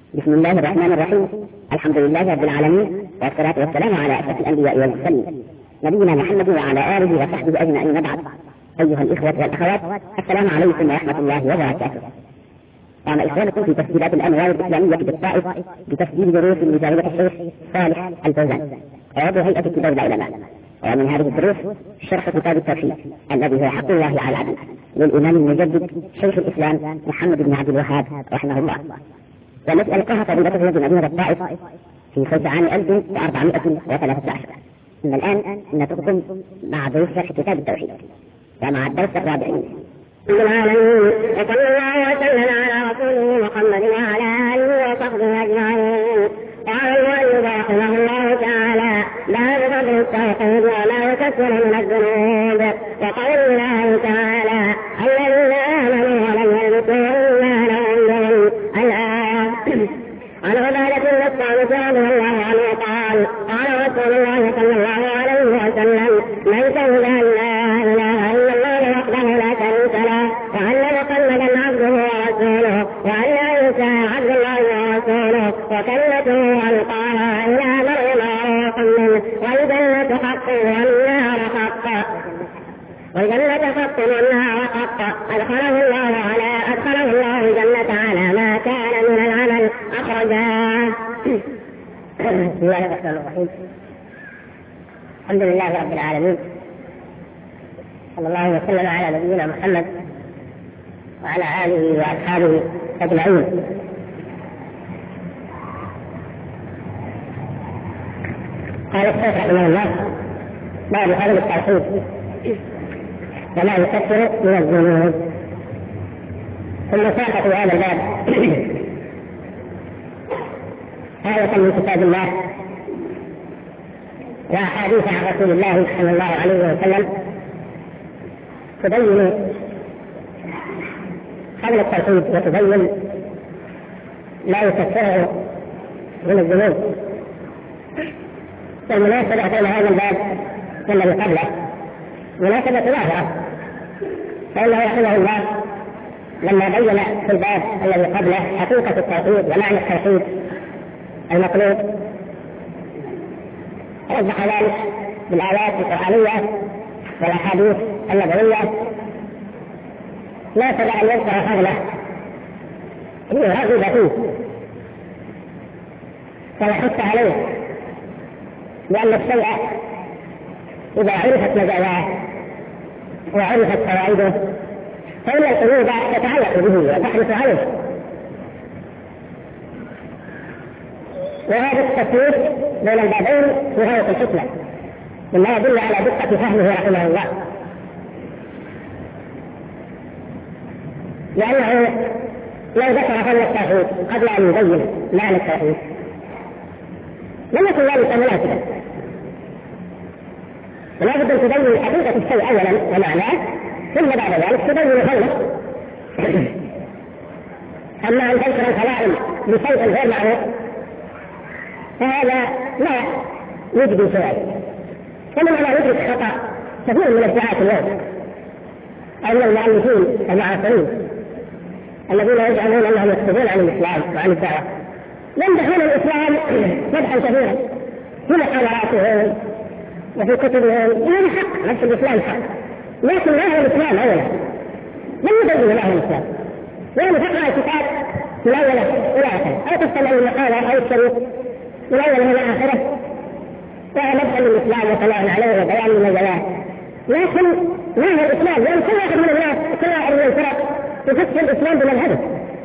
بسم الله الرحمن الرحيم. الحمد لله رب العالمين، والصلاة والسلام على أشرف الأنبياء والمرسلين نبينا محمد وعلى آله وصحبه أجمعين. بعد، أيها الإخوة والأخوات، السلام عليكم ورحمة الله وبركاته. قام إخوانكم في تسجيلات الأنوار الإسلامية بالطائف بتسجيل دروس لزاوية الشيخ صالح الفوزان عضو هيئة كبار العلماء، ومن هذه الدروس شرح كتاب التوحيد الذي هو حق الله على العبد للإمام المجدد شيخ الإسلام محمد بن عبد الوهاب رحمه الله، والتي ألقاها فضيلته بمدينة الطائف في صيف عام 1413. أما الآن نترككم مع دروس شرح كتاب التوحيد ومع الدرس الرابع. العالمين، وصلى الله وسلم على رسوله محمد وعلى آله وصحبه أجمعين. قال المؤلف رحمه الله تعالى: باب فضل التوحيد وما يكفر من الذنوب، وقول الله تعالى: الذين آمنوا ولم يلبسوا إيمانهم بهم. الآية. عن عبادة بن الصامت رضي الله عنه قال: قال رسول الله صلى الله عليه وسلم: من شهد أن لا إله إلا الله وحده لا شريك له، وأن محمدا عبده ورسوله، وأن عيسى عبد الله ورسوله وكلمته ألقاها إلى مريم وروح منه، والجنة حق والنار حق، والجنة حق والنار حق، أدخله الله الجنة على ما كان من العمل. أخرجاه. بسم الله الرحمن الرحيم. الحمد لله رب العالمين، صلى الله وسلم على نبينا محمد وعلى آله وأصحابه أجمعين. قال الشيخ رحمه الله: باب فضل التوحيد وما يكفر من الذنوب. ثم ساق في هذا الباب آية من كتاب الله وأحاديث عن رسول الله صلى الله عليه وسلم تبين فضل التوحيد وتبين لا يكفره من الذنوب. والمناسبة بين هذا الباب والذي قبله مناسبة ظاهرة، فإنه رحمه الله لما بين في الباب الذي قبله حقيقة التوحيد ومعنى التوحيد المطلوب وضح ذلك بالآيات القرآنية والأحاديث النبوية، ناسب أن يذكر فضله ليرغب فيه ويحث عليه، لأن الشيء إذا عرفت مزاياه وعرفت فوائده فإن القلوب تتعلق به وتحرص عليه. وهذا التفريق بين البابين في غاية الحكمة، مما يدل على دقة فهمه رحمه الله، لأنه لو ذكر فضل التوحيد قبل أن يبين معنى التوحيد لم يكن ذلك مناسبا، ولا بد أن تبين حقيقة الشيء أولا ومعناه، ثم بعد ذلك تبين فضله. أما أن تذكر الفضائل بشيء غير معروف فهذا لا يجدي شيئا، كما لا يدرك خطأ كثير من الدعاة اليوم أو من المؤلفين المعاصرين الذين يزعمون أنهم يكتبون عن الإسلام وعن الدعوة، يمدحون الإسلام مدحا كبيرا في محاضراتهم وفي كتبهم. هذا حق، نفس الإسلام حق، لكن ما هو الإسلام أولا؟ لم يبين له الإسلام، يعني تقرأ الكتاب من أوله إلى آخره أو تستمع المقالة أو الشريط من أوله إلى آخره وهو مدحا للإسلام وثناء عليه وبيان المزايا، لكن ما هو الإسلام؟ لأن كل واحد من الناس كل واحد من الفرق يفسر الإسلام بمذهبه،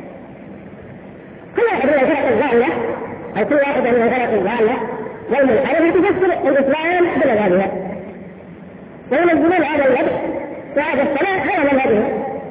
كل واحد من الفرق الضالة أو كل واحد من الفرق الضالة والمنحرفة تفسر الإسلام بمذهبها وينزلون هذا المدح وهذا الثناء على مذهبه.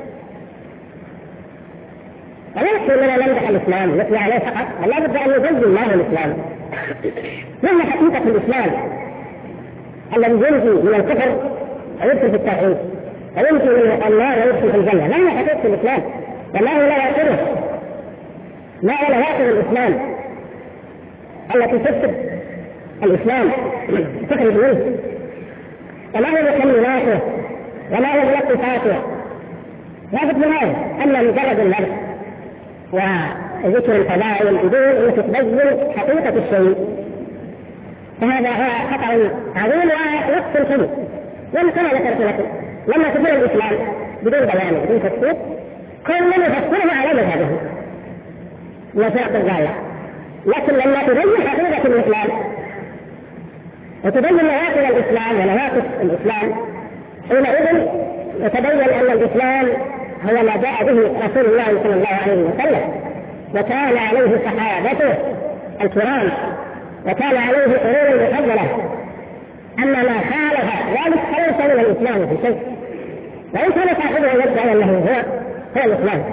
ولا يكفي لنا نمدح الإسلام نثني عليه فقط، لا بد أن يبين الله الإسلام، ما هي حقيقة الإسلام الذي ينجي من الكفر ويدخل في التوحيد وينجي من النار ويدخل في الجنة؟ ما هي حقيقة الإسلام؟ وما هو نواقضه؟ ما هو نواقض الإسلام التي تفسد الإسلام تخرج منه؟ وما هو مكملاته؟ وما هو ملطفاته؟ لا بد من هذا. أما مجرد المدح ذكر الفضائل بدون أن تبين حقيقة الشيء، فهذا هو خطأ عظيم ونقص كبير. كما ذكرت لكم لما تدين الإسلام بدون بيان بدون تفسير كل من يفسره على مذهبه وفرق الغاية، لكن لما تبين حقيقة الإسلام وتبين نواقض الإسلام ونواقص الإسلام حينئذ يتبين أن الإسلام هو ما جاء به رسول الله صلى الله عليه وسلم وكان عليه صحابته الكرام وكان عليه القرون المفضلة. أما ما خالف ذلك فليس من الإسلام في شيء، وإن كان صاحبه يدعي أنه هو الإسلام.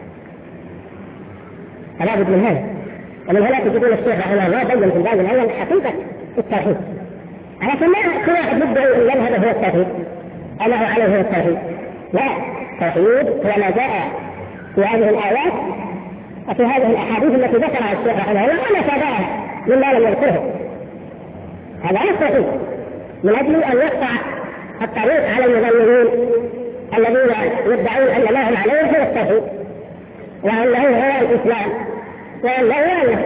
فلا بد من هذا. ومن هنا تجدون الشيخ رحمه الله بين في الباب الأول حقيقة التوحيد، علشان ما كل واحد يدعي أن يذهب هو التوحيد أو هو عليه هو التوحيد. لا، التوحيد هو ما جاء في هذه الآيات وفي هذه الأحاديث التي ذكرها الشيخ رحمه الله وما تابعها مما لم يذكره. هذا هو التوحيد، من أجل أن يقطع الطريق على المضللين الذين يدعون أن ما هم عليه هو التوحيد وأنه هو الإسلام وأنه هو الله.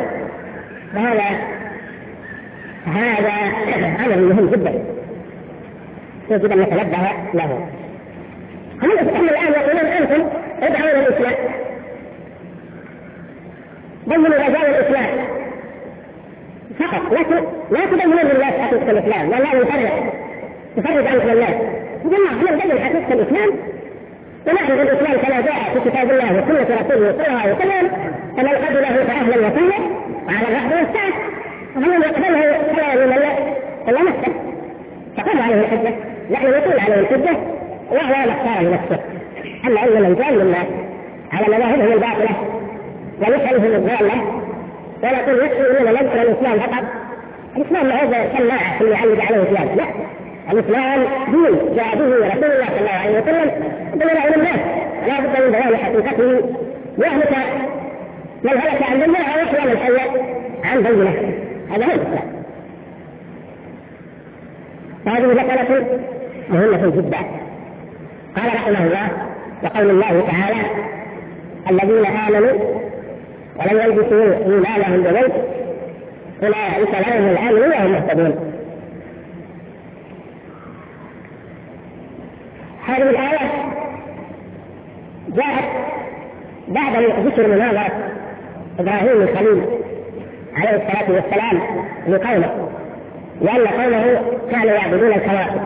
هذا أمر مهم جدا يجب أن نتنبه له. هم الآن يقولون أنتم ادعوا الإسلام، بينوا رجال الإسلام فقط، لكن لا تبينون للناس حقيقة الإسلام، ولا يفرج عنكم الناس. احنا نبين حقيقة الإسلام ونعرف الإسلام كما جاء في كتاب الله وسنة رسوله صلى الله عليه وسلم، فمن قبله فأهلا وسهلا وعلى الرحب والسعة، ومن يقبله فلا يلوم إلا نفسه فقد عليه الحجة. نحن نقول عليه الحجة وهو مختار لنفسه. أما أن من جاء للناس على مذاهبهم الباطلة ونسألهم الضالة ونقول يكفي أننا نذكر الإسلام فقط، الإسلام ما هو سماعة في يعلق عليه الإسلام، لا، الإسلام دين جاء به رسول الله صلى الله عليه وسلم بين الناس، لا بد من بيان حقيقته يهلك من هلك عن بينه ويحيى من حي عن بينه. هذا هو الإسلام. هذه مسألة مهمة جدا. قال رحمه الله وقول الله تعالى الذين آمنوا ولم يلبسوا إيمانهم بظلم أولئك لهم الأمن وهم مهتدون. هذه الآية جاءت بعد ذكر مناظرة إبراهيم الخليل عليه الصلاة والسلام لقومه، لأن قومه كانوا يعبدون الكواكب،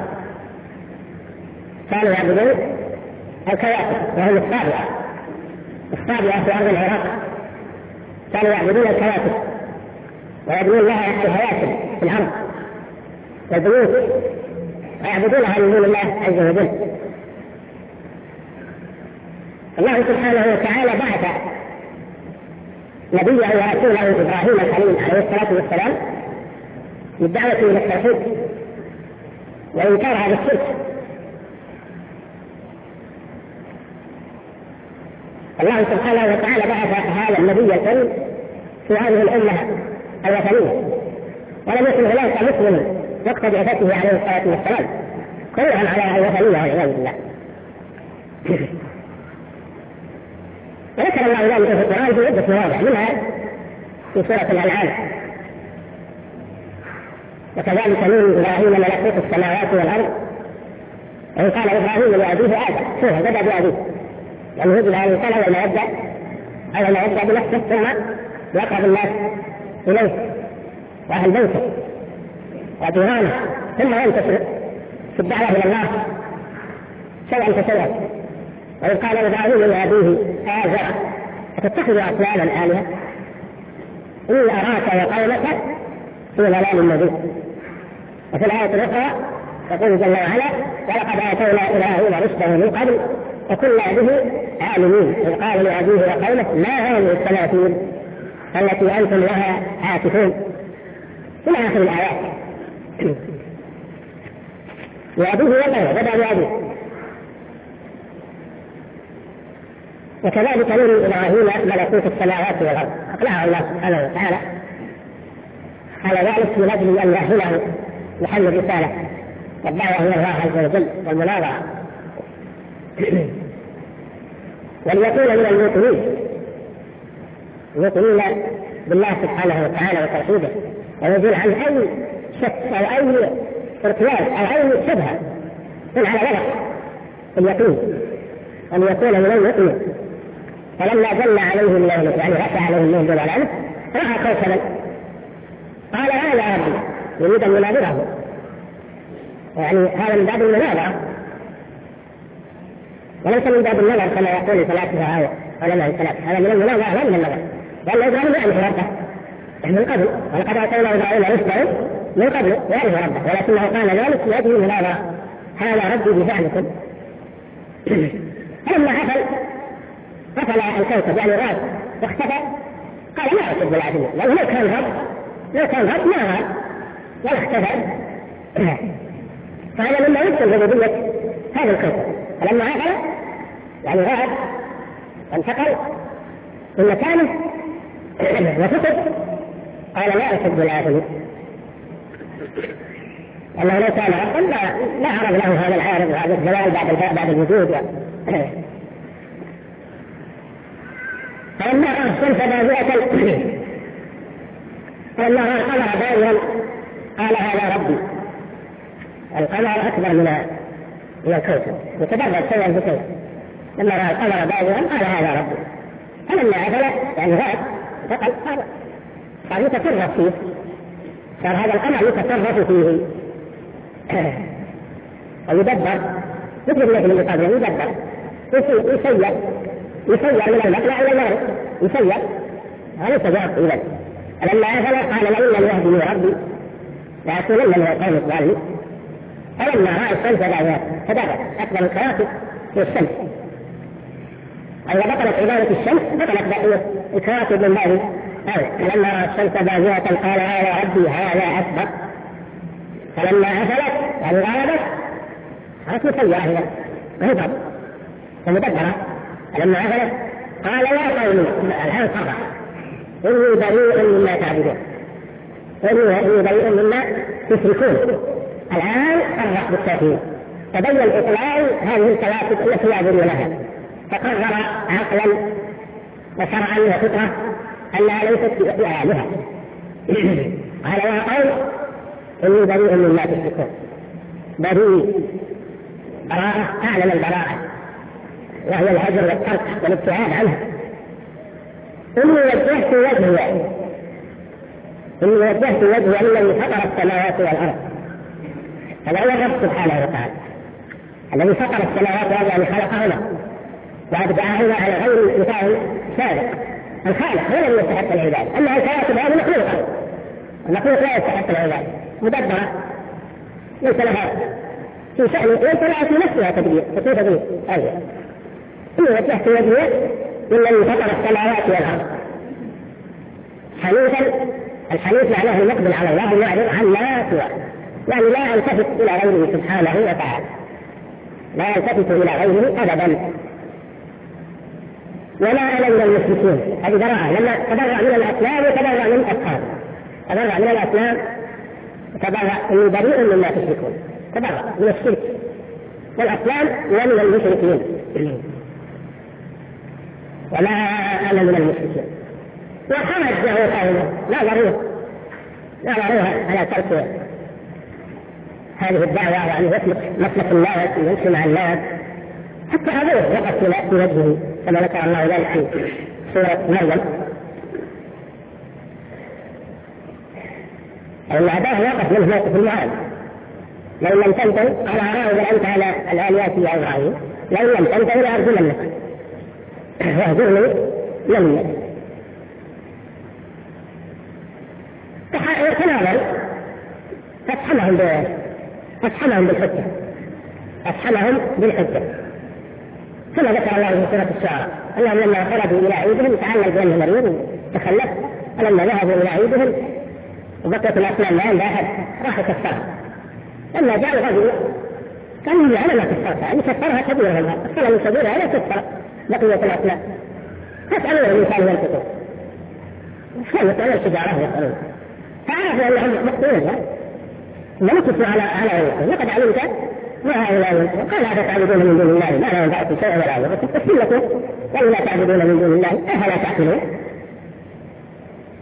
وهم الصابئة في أرض العراق، كانوا يعبدون الكواكب ويبنون لها الهياكل في الأرض والبيوت ويعبدونها من دون الله عز وجل. الله سبحانه وتعالى بعث نبيه ورسوله إبراهيم الخليل عليه الصلاة والسلام للدعوة إلى التوحيد وإنكار هذا الشرك. الله سبحانه وتعالى بعث هذا النبي الكريم في هذه الأمة الوثنية، ولم يكن هناك مسلم وقت بعثته عليه الصلاة والسلام، كلهم على الوثنية والعياذ بالله. وذكر الله ذلك في القرآن في عدة مواضع، منها في سورة الأنعام وكذلك نور إبراهيم ملكوت السماوات والأرض وإن كان إبراهيم لأبيه آدم. شوف بدأ بأبيه، لأنه يجب أن الإنسان أول ما يبدأ بنفسه ثم يقرب الناس إليه وأهل بيته وجيرانه، ثم ينتشر في الدعوة إلى الله شيئا فشيئا. وإذ قال إبراهيم لأبيه آزر أتتخذ أصناما آلهة إني أراك وقومك في ضلال مبين. وفي الآية الأخرى يقول جل وعلا ولقد آتينا إبراهيم رشده من قبل وكنا به عالمين إذ قال لأبيه وقومه ما هذه التماثيل التي أنتم لها عاكفون إلى آخر الآيات. لأبيه وقومه بدأ بأبيه. وكذلك نور إبراهيم ملكوت السماوات والأرض أقلعه الله سبحانه وتعالى على ذلك من أجل أن يأهله لحل الرسالة والدعوة إلى الله عز وجل والمناظرة وليكون من الموقنين. يؤمنون بالله سبحانه وتعالى وتوحيده، ويزول عن أي شك أو أي ارتياب أو أي شبهة من على ورق اليقين أن يكون من المؤمن. فلما جل عليه الله يعني رفع عليه الله جل وعلا رأى كوكبا قال هذا ربي، يريد أن يناظره، يعني هذا من باب المناظرة وليس من باب النظر كما يقول الفلاسفة أو علماء الفلاسفة، هذا من المناظرة لا من النظر، لأن إبراهيم يعرف ربه من قبل، ولقد آتينا إبراهيم رشده من قبل يعرف ربه، ولكنه قال ذلك لأجل المناظرة، هذا ربي بزعمكم. فلما قفل الكوكب يعني غاب واختفى قال ما أحب العدل، لأنه لو كان رب ما غاب ولا اختفى. فهذا مما يمكن ربوبية هذا الكوكب. فلما غفل يعني غاب وانتقل من مكانه وفقد قال لا أحب العدل، أنه لو كان ربا لا عرض له هذا العارض وهذا الزوال بعد الوجود. فلما رأى الشمس بازغة فلما رأى القمر بازغا قال هذا ربي. القمر أكبر من الكوكب يتدرج شيئا بشيء، لما رأى القمر بازغا قال هذا ربي. فلما عدل يعني غاب صار يتصرف فيه، صار هذا القمر يتصرف فيه ويدبر مثل الذي من قبله، يدبر يسير من المطلع إلى المغرب، يسير هذا تجارب إذن. فلما أفل قال لئن لم يهدني ربي لأكونن من القوم الضالين. فلما رأى الشمس تدرج أكبر الكواكب في الشمس، إذا بطلت عبادة الشمس بطلت بقية الكواكب من بعد. فلما رأى الشمس بازغة قال هذا ربي هذا أكبر. فلما أفلت يعني غابت صارت مسيرة إذا غضب ومدبرة. فلما أفلت قال يا قوم الآن صرح إني بريء مما تعبدون، إني بريء مما تشركون. الآن صرح بالتأكيد، تبين إطلال هذه الكواكب التي يعبدونها، فقرر عقلا وشرعا وفطرة أنها ليست بآلهة. قال يا قوم إني بريء مما تشركون، بريء براءة أعلم البراءة وهي الهجر والترك والابتعاد عنها. إني وجهت وجهي للذي فطر السماوات والأرض. هذا هو الرب سبحانه وتعالى الذي فطر السماوات والأرض يعني خلقهما وأبدعهما على غير مثال سابق. الخالق هو الذي يستحق العبادة، أما الكواكب هذه مخلوقة، المخلوق لا يستحق العبادة، مدبرة ليس لها في شأن ليس لها في نفسها تدبير. فكيف تدبير؟ أيوة إني وجهت وجهي للذي فطر السماوات والأرض حنيفا. الحنيف معناه المقبل على الله المعرض عما سواه، يعني لا يلتفت إلى غيره سبحانه وتعالى، لا يلتفت إلى غيره أبدا. ولا أنا من المشركين، هذه براءة. لما تبرأ من الأسلام وتبرأ من أصحابه، تبرأ من الأسلام وتبرأ إني بريء مما تشركون، تبرأ من الشرك والأسلام ومن المشركين. ولا أنا من المشركين. وخرج له قوله نظروها على ترك هذه الدعوة وأن يسلك مسلك الله ويمشي مع الله، حتى أبوه وقف في وجهه كما ذكر الله ذلك في سورة مريم. أن أباه وقف منه موقف المعاد، لو لم تنتهي على أراه أنت على الآليات يا إبراهيم، لو لم تنتهي لأرجمنك واهجرني مليا. تناظر فاسحمهم بالحجة كما ذكر الله في سورة الشعراء أنهم لما خرجوا إلى عيدهم تعلل بأنه مريض تخلف، فلما ذهبوا إلى عيدهم وبقيت الأسنان لا عند أحد راح يكسرها. لما جاء الرجل كان يجي على ما كسرتها، أن كسرها كبيرة الصلاة كبيرة هذا كسر بقية الأسنان. فاسألوا الإنسان ينطقون كانوا يسألون الشجارة يسألون، فعرفوا أنهم مقتولون نمكسوا على غيرهم. لقد علمت ما هؤلاء قال هذا تعبدون من دون الله ما لا ينفعكم شيئا ولا يضركم، أفل لكم ولا تعبدون من دون الله أفلا تعقلون.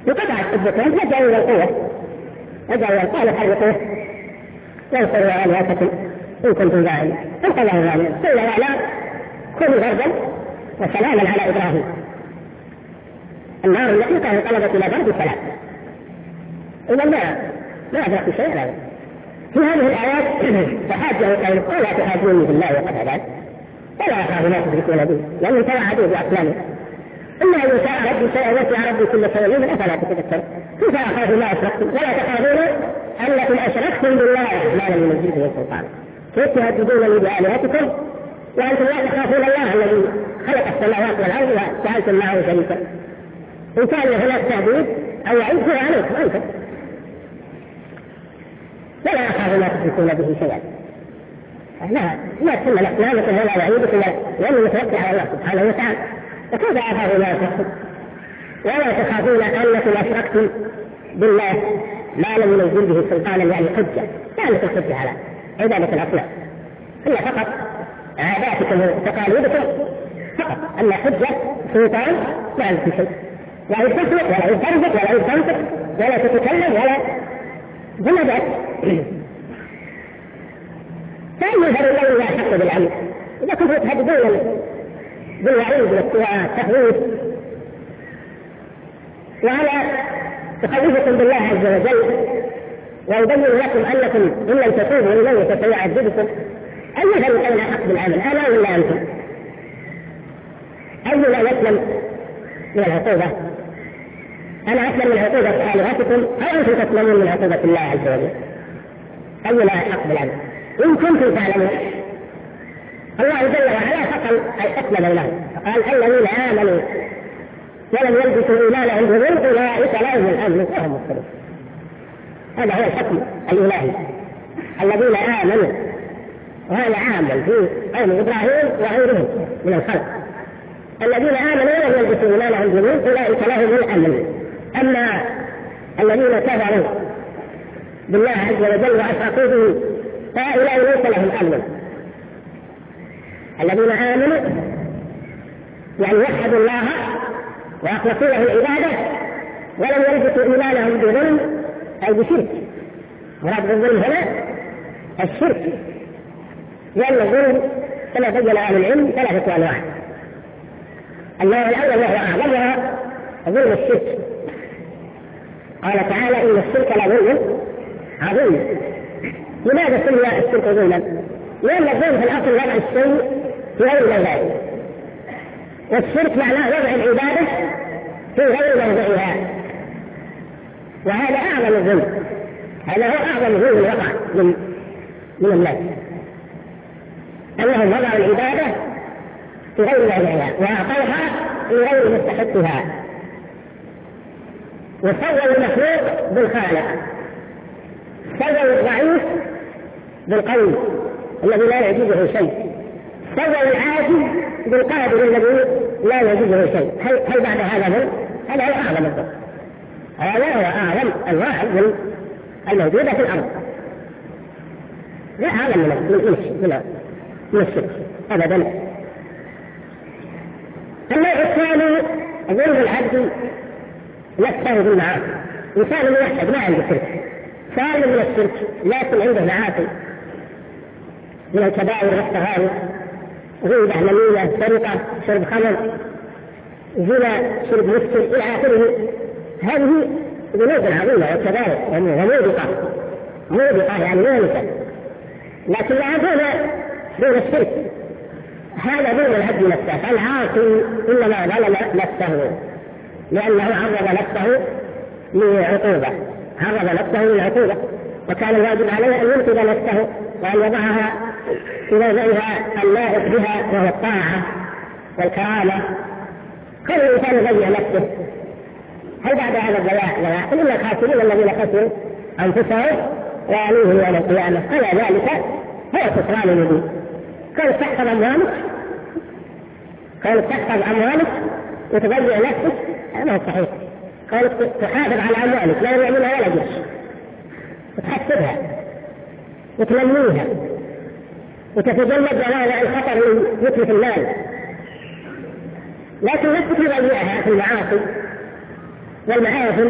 بقطع حجتهم لجأوا إلى القوة، لجأوا إلى القوة يحرقوه وينصروا آلهتكم إن كنتم فاعلين. فانقذه ذلك قيل لا كونوا بردا وسلاما على إبراهيم. النار التي كانت طلبت إلى برد سلام. إذا ما أدركوا شيئا. في هذه الآيات تحاجه قوله ولا تحاجوني بالله وقد هدان ولا يخاف ما تشركون به لأنهم توعدوا بأصنامهم. إما أن يشاء ربي شيئا وسع ربي كل شيء علما أفلا تتذكرون. كيف أخاف ما أشركتم ولا تخافون أنكم أشركتم بالله ما لم ينزل به سلطان. كيف تهددونني بآلهتكم وأنتم لا تخافون الله الذي خلق السماوات والأرض وجعلتم معه شريكا. إن كان هناك تهديد أو وعيد فهو عليكم أنتم. ولا أخاف ما تشركون به شيئا. لا تسمى الأصنام ولا وعيدكم لأنه متوكل على الله سبحانه وتعالى. فكيف أخاف ما أشركتم ولا تخافون أنكم أشركتم بالله ما لم ينزل به سلطانا يعني حجة. لا لكم حجة على عبادة الأصنام، هي فقط عاداتكم وتقاليدكم فقط. أما حجة سلطان ما عندكم شيء، لا يستثمر ولا يترزق ولا يستنطق ولا تتكلم ولا جمدت. فأي ذر الذي لا يحق بالعمل إذا كنتم تهددون بالوعيد والتخويف وعلى تخوفكم بالله عز وجل ويبين لكم أنكم إن لم تتوبوا إليه فسيعذبكم. أي ذر الذي لا يحق بالعمل أنا ولا أنتم؟ أي لا يسلم من العقوبة؟ أنا أسلم من عقوبة آلهتكم أو أنتم تسلمون من عقوبة الله عز وجل؟ أي لا يحق بالعمل؟ إن كنتم تعلمون. الله جل وعلا فصل الحكم بينهم فقال الذين آمنوا ولم يلبسوا إيمانهم بظلم أولئك لهم الأمن وهم مهتدون. هذا هو الحكم الإلهي. الذين آمنوا وهذا عام في قوم إبراهيم وغيرهم من الخلق. الذين آمنوا ولم يلبسوا إيمانهم بظلم أولئك لهم الأمن. أما الذين كفروا بالله عز وجل وأشركوا به فهؤلاء ليس لهم أمن. الذين آمنوا يعني وحدوا الله وأخلصوا له العبادة ولم يلبسوا إيمانهم بظلم أي بشرك. مراد بالظلم هنا الشرك، لأن الظلم كما بين أهل العلم 3 أنواع. النوع الأول وهو أعظمها ظلم الشرك. قال تعالى إن الشرك لظلم عظيم. لماذا سمي الشرك ظلما؟ لأن الظلم في الأصل وضع الشيء في غير موضعه، والشرك معناه وضع العبادة في غير موضعها، وهذا أعظم الظلم. هذا هو أعظم ظلم وقع من الناس، أنهم وضعوا العبادة في غير موضعها وأعطوها لغير مستحقها، وسووا المخلوق بالخالق، سووا الضعيف بالقوي الذي لا يعجزه شيء، سووا العاجز بالقادر الذي لا يعجزه شيء. هل بعد هذا ظلم؟ هذا هو أعظم الظلم. هذا هو أعظم أنواع الظلم الموجودة في الأرض، لا أعظم من الشرك أبدا. النوع الثاني ظلم العبد نفسه بالمعاصي. إنسان موحد ما عنده شرك، سالم من الشرك لكن عنده معاصي من الكبائر والصغائر، غيبة، نميمة، سرقة، شرب خمر، زنا، شرب مسكر إلى آخره. هذه ذنوب عظيمة وكبائر موبقة يعني مهلكة، لكن لا دون الشرك. هذا دون العبد نفسه. فالعاصي إنما ظلم نفسه لأنه عرض نفسه للعقوبة، وكان الواجب عليه أن ينقذ نفسه وأن يضعها في موضعها اللائق بها وهو الطاعة والكرامة. كل إنسان يضيع نفسه. هل بعد هذا الضياع إن الخاسرين الذين خسروا أنفسهم وأهليهم يوم القيامة؟ فلا ذلك هو خسران مبين. كونك تحفظ أموالك وتضيع نفسك هذا هو صحيح. كونك تحافظ على أموالك لا يعملها ولا جيش، وتحسبها وتنميها وتتجنب هذا الخطر من يتلف المال، لكن نفسك تضيعها في المعاصي والمآثم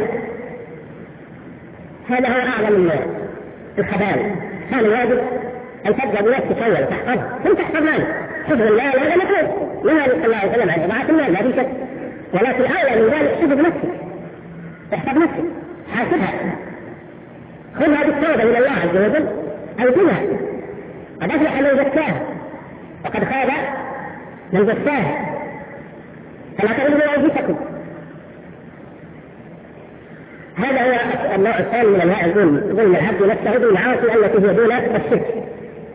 هذا هو أعظم الخبائث. كان الواجب أن تبدأ بنفسك أولا تحفظها ثم تحفظ مالك. حفظ المال هذا مطلوب نهى صلى الله عليه وسلم عن إضاعة المال ما في شك، ولكن أولى من ذلك حفظ نفسك، تحفظ نفسك، حاسبها، خذها بالتوبة إلى الله عز وجل أوزنها. قد أفلح من زكاها وقد خاب من دساها، فلا تغلبوا أنفسكم. هذا هو النوع الثاني من انواع الظلم، ظلم العبد نفسه بالمعاصي التي هي دون الشرك.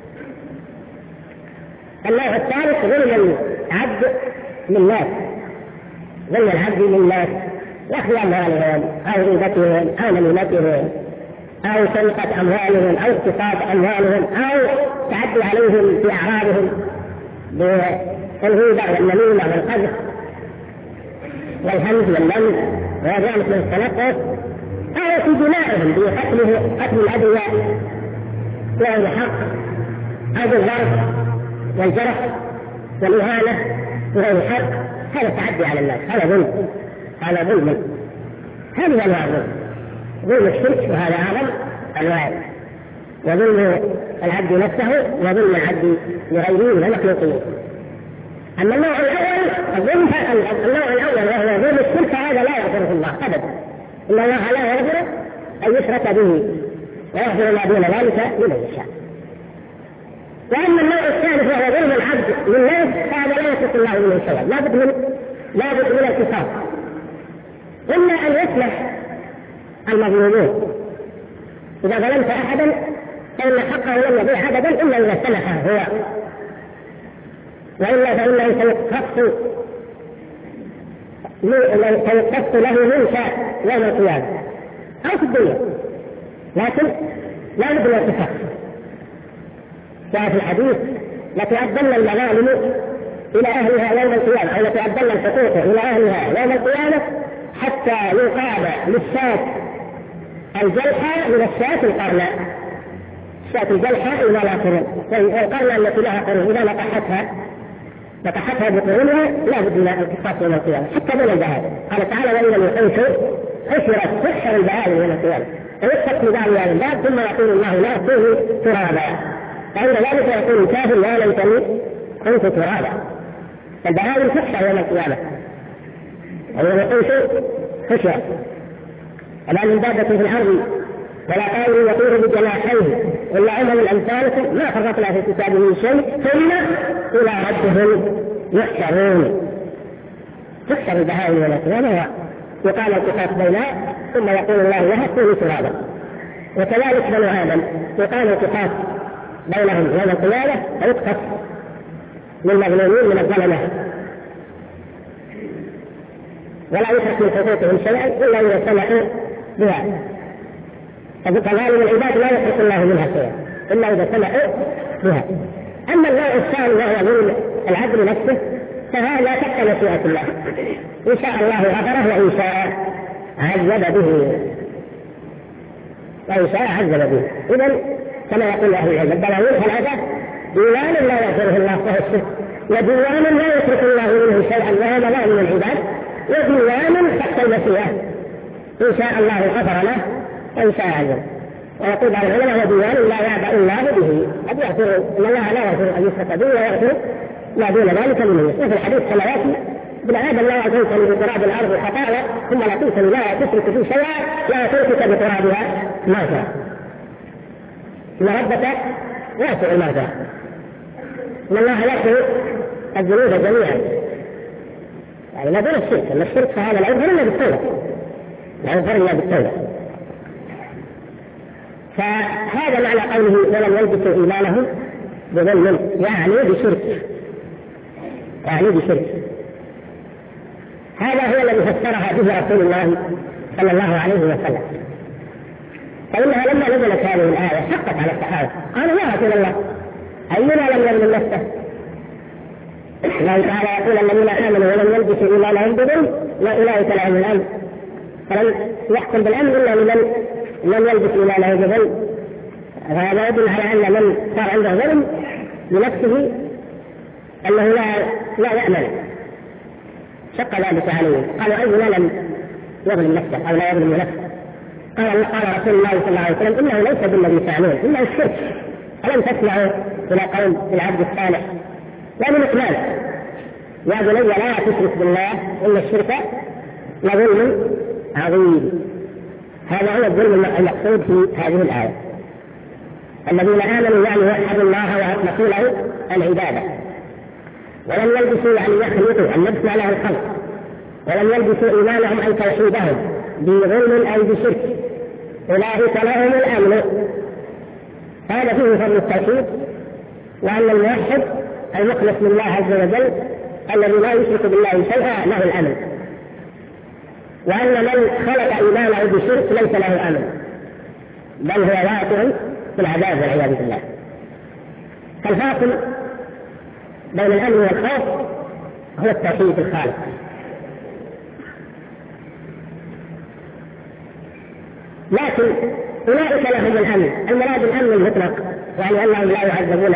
النوع الثالث ظلم العبد للناس، ظلم العبد للناس، يأخذ أموالهم أو غيبتهم أو نميمتهم أو سرقة أموالهم أو اغتصاب أموالهم أو تعدي عليهم في أعراضهم بالغيبة والنميمة والقذف والهمز واللمز وذلك من التنقص، أو في دمائهم بقتل الأدوية وغير الحق أو بالضرب والجرح والإهانة وغير الحق، هذا تعدي على الناس، هذا ظلم، هذا ظلم. هذه أنواع الظلم، ظلم الشرك وهذا أعظم أنواع، وظلم العبد نفسه وظلم العبد لغيره من المخلوقين. أما النوع الأول النوع الأول وهو ظلم الشرك هذا لا يغفره الله أبدا، إن الله لا يغفر أن يشرك به ويغفر ما دون ذلك لمن يشاء. وأما النوع الثالث وهو ظلم العبد للناس فهذا لا يترك الله منه شيئا، لابد من القصاص، إما أن يسمح المظلومون إذا ظلمت أحدا فإن حقه لم يضيع أبدا إلا إذا سمح هو، وإلا فإنه سيقتص له منك يوم القيامة أو في الدنيا، لكن لا بد من القصاص. جاء في الحديث لتؤدن المظالم إلى أهلها يوم القيامة، أو لتؤدن الحقوق إلى أهلها يوم القيامة حتى يقاد للشاة الجلحة من الشاة القرناء، الشاة الجلحة إلى لا قرن، والقرناء التي لها قرن إذا نقحتها بقرونها لا بد من القصاص يوم القيامة حتى دون البهائم. قال تعالى وإذا الوحوش حشرت تحشر البهائم يوم القيامة فيفتح لبعضها من بعض ثم يقول الله لا كونوا ترابا، فعند ذلك يقول الكافر لا ليتني كنت ترابا. البهائم تحشر يوم القيامة، وإذا الوحوش حشرت وما من دابة في الأرض ولا طائر يطير بجناحيه إلا أمم أمثالكم ما فرطنا في كتابه من شيء ثم إلى ربهم يحشرون. تحشر البهائم يوم القيامة ويقال القصاص بينها ثم يقول الله لها كوني ترابا. وكذلك بنو آدم يقال القصاص بينهم يوم القيامة فيقتص للمظلومين من الظلمة ولا يترك من حقوقهم شيئا إلا إذا سمحوا بها. فظالم العباد لا يترك الله منها شيئا إلا إذا سمحوا بها. أما النوع الثاني وهو ظلم العبد نفسه فهذا تحت مشيئة الله، إن شاء الله غفره وإن شاء عذب به، وإن شاء عذب به. إذن كما يقول أهل العلم الدواوين ثلاثة: ديوان لا يغفره الله فهو الشرك، وديوان لا يترك الله منه شيئا وهو مظالم العباد، وديوان تحت المشيئة إن شاء الله غفر له وإن شاء عذب. ويقول بعض العلماء وديوان لا يعبأ الله به، قد يغفر إن الله لا يغفر أن يشرك به ويغفر ما دون ذلك منه. وفي الحديث كما يأتي: ابن آدم لا يعطيك بتراب الأرض خطايا ثم لا تنسى لا تشرك في شيئا لا تنسك بترابها مغفرة، إن ربك واسع المغفرة، إن الله يغفر الذنوب جميعا، يعني لا دون الشرك. أما الشرك فهذا لا يغفر إلا بالتوبة، لا يغفر إلا بالتوبة. فهذا معنى قوله ولم يلبسوا إيمانهم بظلم، يعني بشرك. هذا هو الذي فسرها به رسول الله صلى الله عليه وسلم. فإنها لما نزلت هذه الآية حقت على الصحابة، قالوا يا رسول الله أينا لم يظلم نفسه؟ الله تعالى يقول الذين آمنوا ولم يلبسوا إيمانهم بظلم أولئك لهم الأمن، فلم يحكم بالأمن إلا لمن لم يلبس إيمانه بظلم. فهذا يدل على أن من صار عنده ظلم لنفسه أنه لا يأمن، شق ذلك عليه. قالوا أينا لم يظلم نفسه أو لا يظلم نفسه. قال رسول الله صلى الله عليه وسلم إنه ليس بالذي تعملون إلا الشرك. ألم تسمعوا إلى قول العبد الصالح لا من إكمال يا بني لا تشرك بالله إن الشرك لظلم عظيم. هذا هو الظلم المقصود في هذه الآية. الذين آمنوا يعني وحدوا الله وأخلصوا له العبادة ولم يلبسوا يعني يخلطوا اللبس معناه الخلق ولم يلبسوا إيمانهم أي توحيدهم بظلم أي بشرك أولئك لهم الأمن. هذا فيه فضل التوحيد وأن الموحد المخلص لله عز وجل الذي لا يشرك بالله شيئا له الأمن، وأن من خلق إيمانه بشرك ليس له أمن بل هو واقع في العذاب والعياذ بالله. فالفاصل بين الأمن والخوف هو التوحيد الخالق. لكن أولئك لهم الأمن، المراد الأمن المطلق يعني أنهم لا يعذبون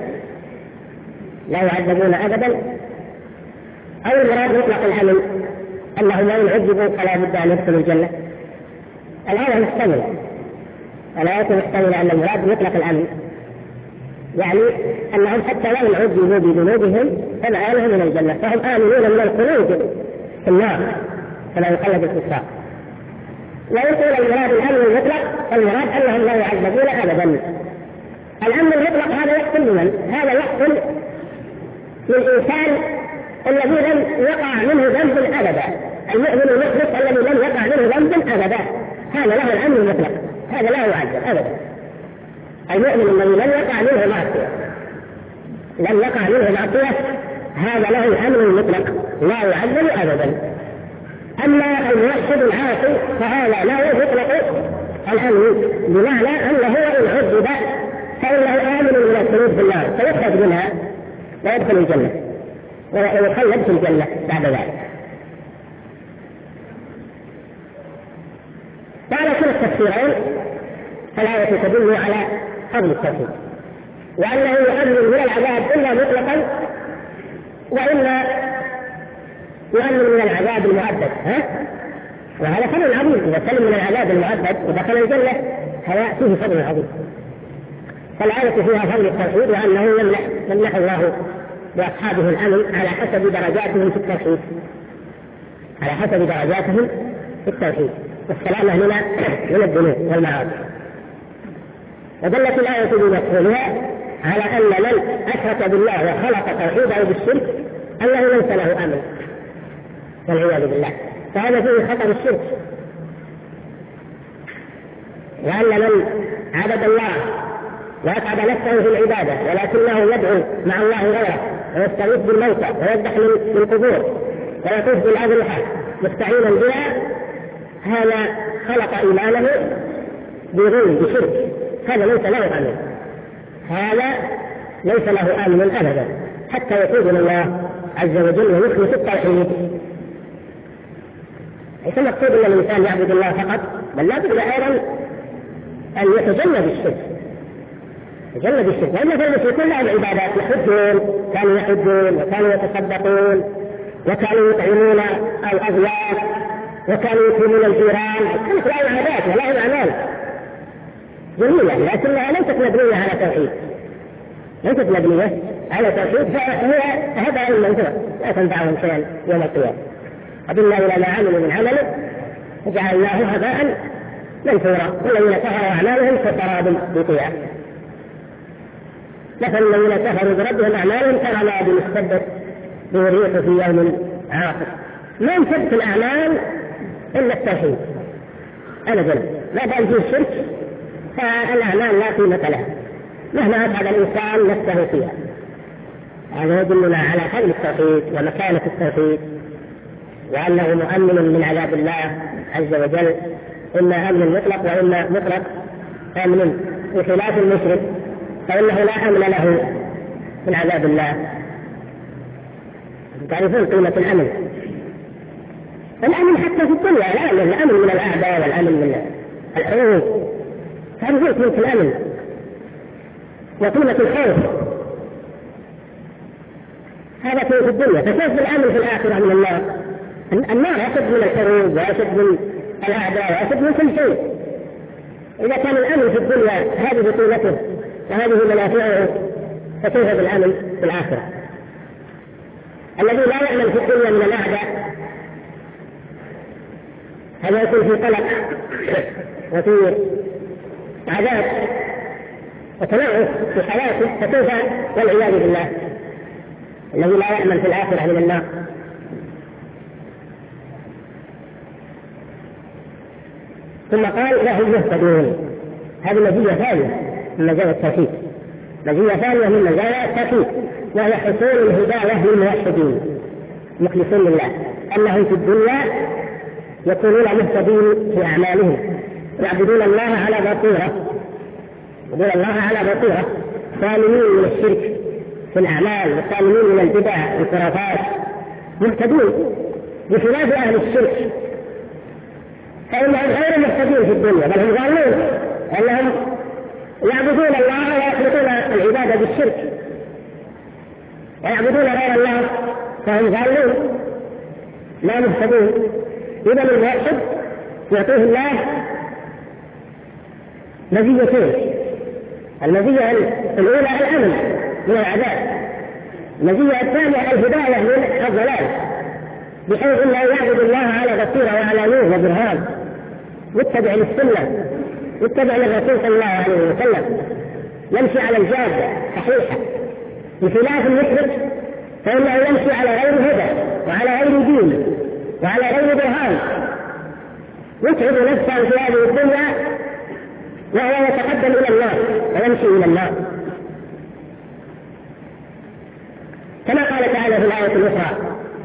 أبدا أو المراد مطلق الأمن أنهم لو عذبوا فلا بد أن يدخلوا الجنة. الآية محتملة، الآية محتملة أن المراد مطلق الأمن يعني أنهم حتى لو عذبوا بذنوبهم فمآلهم من الجنة، فهم آمنون من الخلود في النار كما يقلد الكفار. ويقول المراد الأمن المطلق فالمراد أنهم لا يعذبون أبدا. الأمن المطلق هذا يحصل لمن؟ هذا يحصل للإنسان الذي لم يقع منه ذنب أبدا، المؤمن المخلص الذي لم يقع منه ذنب أبدا هذا له الأمن المطلق، هذا لا يعذب أبدا. المؤمن الذي لم يقع منه معصية هذا له الأمن المطلق لا يعذب أبدا. أما الموحد العاصي فهذا له مطلق الأمن بمعنى أنه إن عذب فإنه آمن من الخلود في النار فيخرج منها ويدخل الجنة ويخلد في الجنة بعد ذلك. وعلى كل التفسيرين فالآية تدل على فضل التوحيد وأنه يؤمن من العذاب إلا مطلقا وإلا يؤمن من العذاب المؤبد. وهذا فضل عظيم، إذا سلم من العذاب المؤبد ودخل الجنة هذا فيه فضل عظيم. فالآية فيها فضل التوحيد وأنه يمنح الله لأصحابه الأمن على حسب درجاتهم في التوحيد، على حسب درجاتهم في التوحيد والسلامة من الذنوب والمعاصي. ودلت الآية بمفهومها على أن من أشرك بالله وخلق توحيده بالشرك أنه ليس له أمن والعياذ بالله، فهذا فيه خطر الشرك. وأن من عبد الله وأتعب نفسه في العبادة ولكنه يدعو مع الله غيره ويستغيث بالموتى ويذبح للقبور ويطوف بالأضرحة مستعينا بها، هذا خلق إيمانه بظلم بشرك، هذا ليس له أمن، هذا ليس له أمن أبدا حتى يتوب إلى الله عز وجل ويخلص التوحيد. ليس المقصود أن الإنسان يعبد الله فقط، بل لا بد أيضا أن يتجنب الشرك، يتجنب الشرك. لأن في المشركون لهم عبادات، كانوا يحجون وكانوا يتصدقون وكانوا يطعمون الأضياف وكانوا يكرمون الجيران، كانت لهم عبادات ولهم أعمال جميلة لكنها ليست مبنية على توحيد، ليست مبنية على توحيد، فهي هباء منثور لا تنفعهم شيئا يوم القيامة. قدمنا إلى ما عملوا من عمل وجعلناه هباء منثورا والذين كفروا أعمالهم كسراب بقيع. مثل الذين كفروا بربهم أعمالهم كرماد مستبد به الريح في يوم عاصف. ما ينفذ في الأعمال إلا التوحيد أبدا، ما دام فيه الشرك فالأعمال لا قيمة لها مهما أتعب الإنسان نفسه فيها. هذا يدلنا على فضل التوحيد ومكانة التوحيد وأنه مؤمن من عذاب الله عز وجل، إما أمن مطلق وإما مطلق أمن، بخلاف المشرك فإنه لا أمن له من عذاب الله. تعرفون قيمة الأمن، الأمن حتى في الدنيا، الأمن من الأعداء والأمن من الحروب، تعرفون قيمة الأمن وقيمة الخوف، هذا في الدنيا، فكيف بالأمن في الآخرة من النار؟ النار أشد من الحروب وأشد من الأعداء وأشد من كل شيء. إذا كان الأمن في الدنيا هذه بطولته وهذه منافعه فكيف بالأمن في الآخرة؟ الذي لا يأمن في الدنيا من الأعداء هذا يكون في قلق وفي عذاب وتناعس في حياته، فكيف والعياذ بالله الذي لا يأمن في الآخرة من النار؟ ثم قال لهم مهتدون. هذه مزية ثانية من مزايا التوحيد، مزية ثانية من مزايا التوحيد، وهي حصول الهداية للموحدين مخلصين لله، أنهم في الدنيا يكونون مهتدين في أعمالهم، يعبدون الله على بصيرة، يعبدون الله على بصيرة، سالمين من الشرك في الأعمال وسالمين من البدع والخرافات، مهتدون بخلاف أهل الشرك فإنهم غير مهتدين في الدنيا، بل هم ضالون، أنهم يعبدون الله ويخلطون العبادة بالشرك ويعبدون غير الله، فهم ضالون لا مهتدون. إذا الموحد يعطيه الله مزيتين، المزية الأولى الأمن من العذاب، المزية الثانية الهداية من الضلال، بحيث أنه يعبد الله على بصيرة وعلى نور وبرهان، يتبع للسنة، يتبع للرسول صلى الله عليه وسلم، يمشي على الجادة صحيحة، بخلاف المشرك فإنه يمشي على غير هدى وعلى غير دين وعلى غير برهان، يتعب نفسه في هذه الدنيا وهو يتقدم إلى النار ويمشي إلى النار، كما قال تعالى في الآية الأخرى: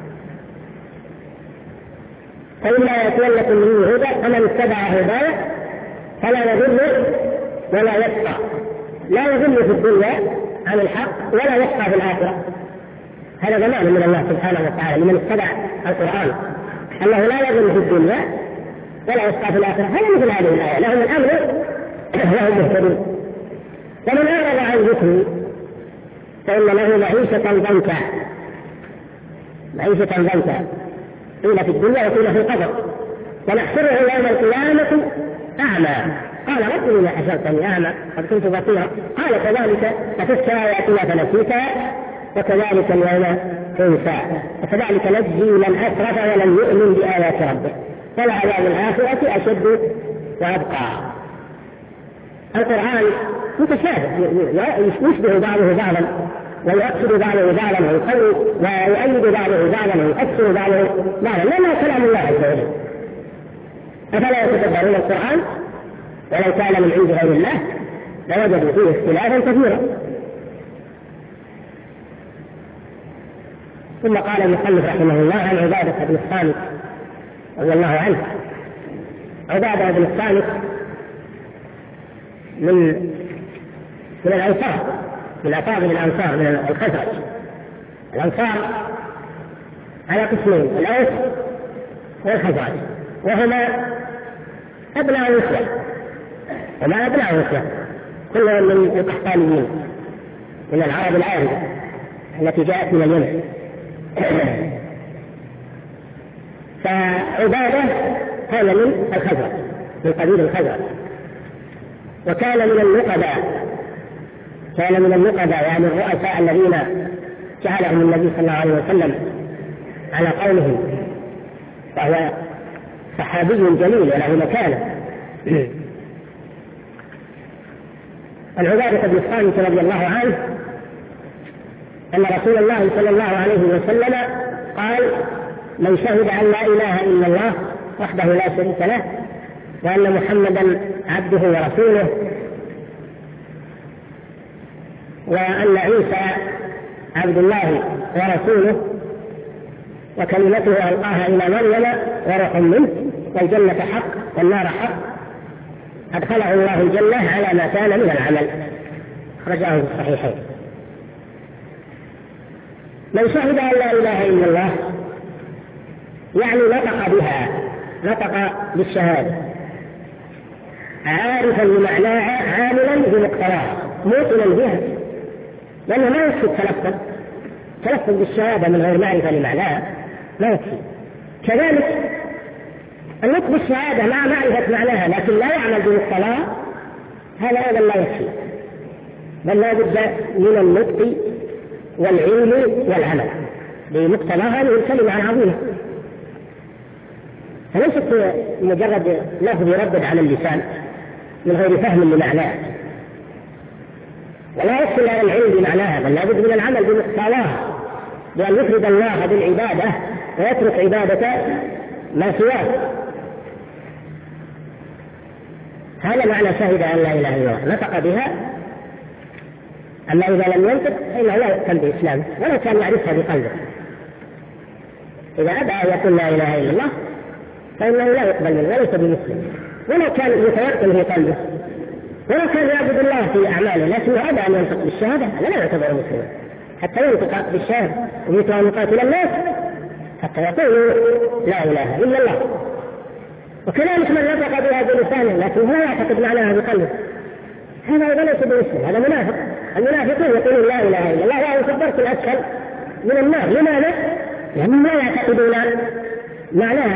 فإلا يتولكم منه هدى فمن اتبع هدايا فلا يضل ولا يشقى، لا يضل في الدنيا عن الحق ولا يشقى في الآخرة. هذا ضمان من الله سبحانه وتعالى لمن اتبع القرآن، أنه لا يضل في الدنيا ولا يشقى في الآخرة. هذا مثل هذه الآية: لهم الأمر وهم مهتدون. ومن أعرض عن ذكري فإن له معيشة ضنكا، معيشة ضنكا قيل في الدنيا وقيل في القبر، ونحشره يوم القيامة أعمى. قال: رب لما حشرتني أعمى قد كنت بصيرا؟ قال: كذلك أتتك آياتنا فنسيتها وكذلك اليوم تنسى وكذلك نجزي من أسرف ولم يؤمن بآيات ربه ولعذاب الآخرة أشد وأبقى. القرآن متشابه، يشبه بعضه بعضا ويؤكد بعضه بعضا ويؤيد بعضه بعضا ويؤثر بعضه بعضا، لأنه كلام الله عز وجل. أفلا يتدبرون القرآن ولو كان من عند غير الله لوجدوا فيه اختلافا كثيرا. ثم قال المصنف رحمه الله عن عبادة بن الصامت رضي الله عنه. عبادة بن الصامت من الأنصار، من أفاضل الأنصار، من الخزرج. الأنصار على قسمين: الأوس والخزرج، وهما أبناء وسيا، وما أبناء وسيا كلهم من القحطانيين، من العرب العاربة التي جاءت من اليمن. فعبادة كان من الخزرج، من قبيل الخزرج، وكان من النقباء، كان من النقباء يعني الرؤساء الذين جعلهم النبي صلى الله عليه وسلم على قومهم، فهو صحابي جليل وله مكانة. العبادة بن الصامت رضي الله عنه أن رسول الله صلى الله عليه وسلم قال: من شهد أن لا إله إلا الله وحده لا شريك له وأن محمدا عبده ورسوله وأن عيسى عبد الله ورسوله وكلمته ألقاها إلى مريم وروح منه والجنة حق والنار حق أدخله الله الجنة على ما كان من العمل. رجعه في الصحيحين. من شهد أن لا إله إلا الله يعني نطق بها، نطق بالشهادة عارفا بمعناها عاملا بمقتضاها موطنا بها، لأنه ما يكفي التلفظ بالشهادة من غير معرفة لمعناها، ما يكفي، كذلك النطق بالشهادة مع معرفة معناها لكن لا يعمل بالصلاة، هذا أيضا لا يكفي، بل لا بد من النطق والعلم والعمل بمقتضى هذه الكلمة العظيمة. فليست مجرد لفظ يردد على اللسان من غير فهم لمعناه، ولا يكفي العلم بمعناها، بل لا بد من العمل بمقتضاها، بأن يفرد الله بالعبادة ويترك عبادة ما سواه. هذا معنى شهد أن لا إله إلا الله، نطق بها. أما إذا لم ينطق فإنه لا يقبل بإسلامه ولا كان يعرفها بقلبه. إذا أبى أن يقول لا إله إلا الله فإنه لا يقبل منه وليس بمسلم، ولو كان يتيقن في قلبه، ولو كان يعبد الله في أعماله، لكنه أبى أن ينطق بالشهادة، هذا لا يعتبر مسلما حتى ينطق بالشهادة ويريد أن يقاتل الناس حتى يقول لا إله إلا الله. وكذلك من نطق بها بلسانه لكن هو يعتقد معناها بقلبه، هذا ليس بمسلم، هذا منافق. المنافقون يقولون لا إله إلا الله وهو في الدرك الأسفل من النار. لماذا؟ لأنهم لا يعتقدون معناها.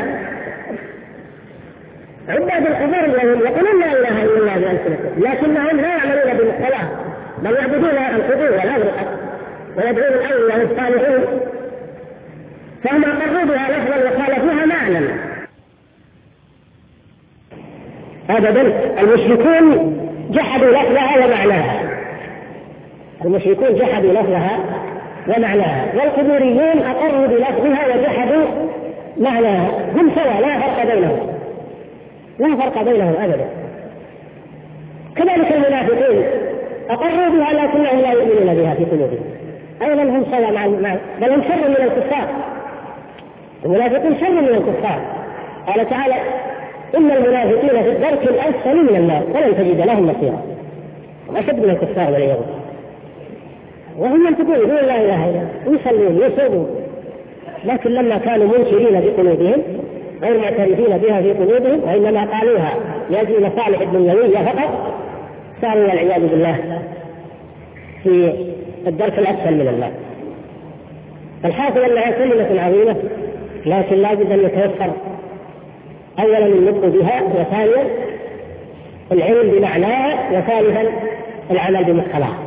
عباد القبور الذين يقولون لا إله إلا الله بألسنتهم لكنهم لا يعملون بالصلاة، بل يعبدون القبور والأزرق ويدعون الأولياء والصالحين، فهم أقروا بها لفظا وخالفوها معنى. أبدا، المشركون جحدوا لفظها ومعناها، المشركون جحدوا لفظها ومعناها، والقبوريون أقروا بلفظها وجحدوا معناها. هم سواء، لا فرق بينهم، لا فرق بينهم أبدا. كذلك المنافقين أقروا بها لكنهم لا يؤمنون بها في قلوبهم، أيضا هم سواء بل هم شر من الكفار. المنافقون شر من الكفار. قال تعالى إن المنافقين في الدرك الأسفل من النار ولن تجد لهم نصيرا، أشد من الكفار والعياذ بالله. وهم ينطقون يقولون لا إله إلا الله ويصلون ويصومون، لكن لما كانوا منكرين بقلوبهم غير معترفين بها في قلوبهم وإنما قالوها لأجل مصالح الدنيوية فقط، صاروا والعياذ بالله في الدرك الأسفل من النار. الحاصل أنها كلمة عظيمة، لكن لا بد أن يتوفر أولا النطق بها، وثانيا العلم بمعناها، وثالثا العمل بمقتضاها.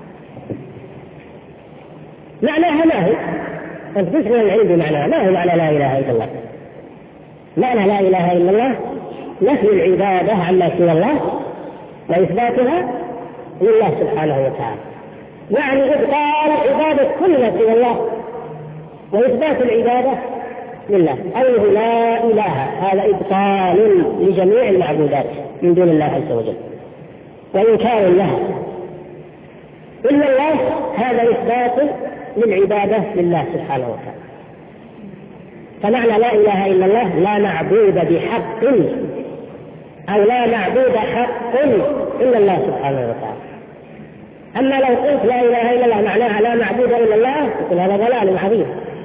معناها ما هو؟ أنت تشغل العلم بمعناها، ما هو معنى لا إله إلا الله؟ معنى لا إله إلا الله نفي العبادة عما سوى الله وإثباتها لله سبحانه وتعالى، يعني إبطال عبادة كل ما سوى الله وإثبات العبادة لله. أنه لا إله، هذا إبطال لجميع المعبودات من دون الله عز وجل وإنكار لها. إلا الله هذا إثبات للعبادة لله سبحانه وتعالى. فمعنى لا إله إلا الله لا معبود بحق أو لا معبود حق إلا الله سبحانه وتعالى. أما لو قلت لا إله إلا الله معناها لا معبود إلا الله، يقول هذا ضلال عظيم،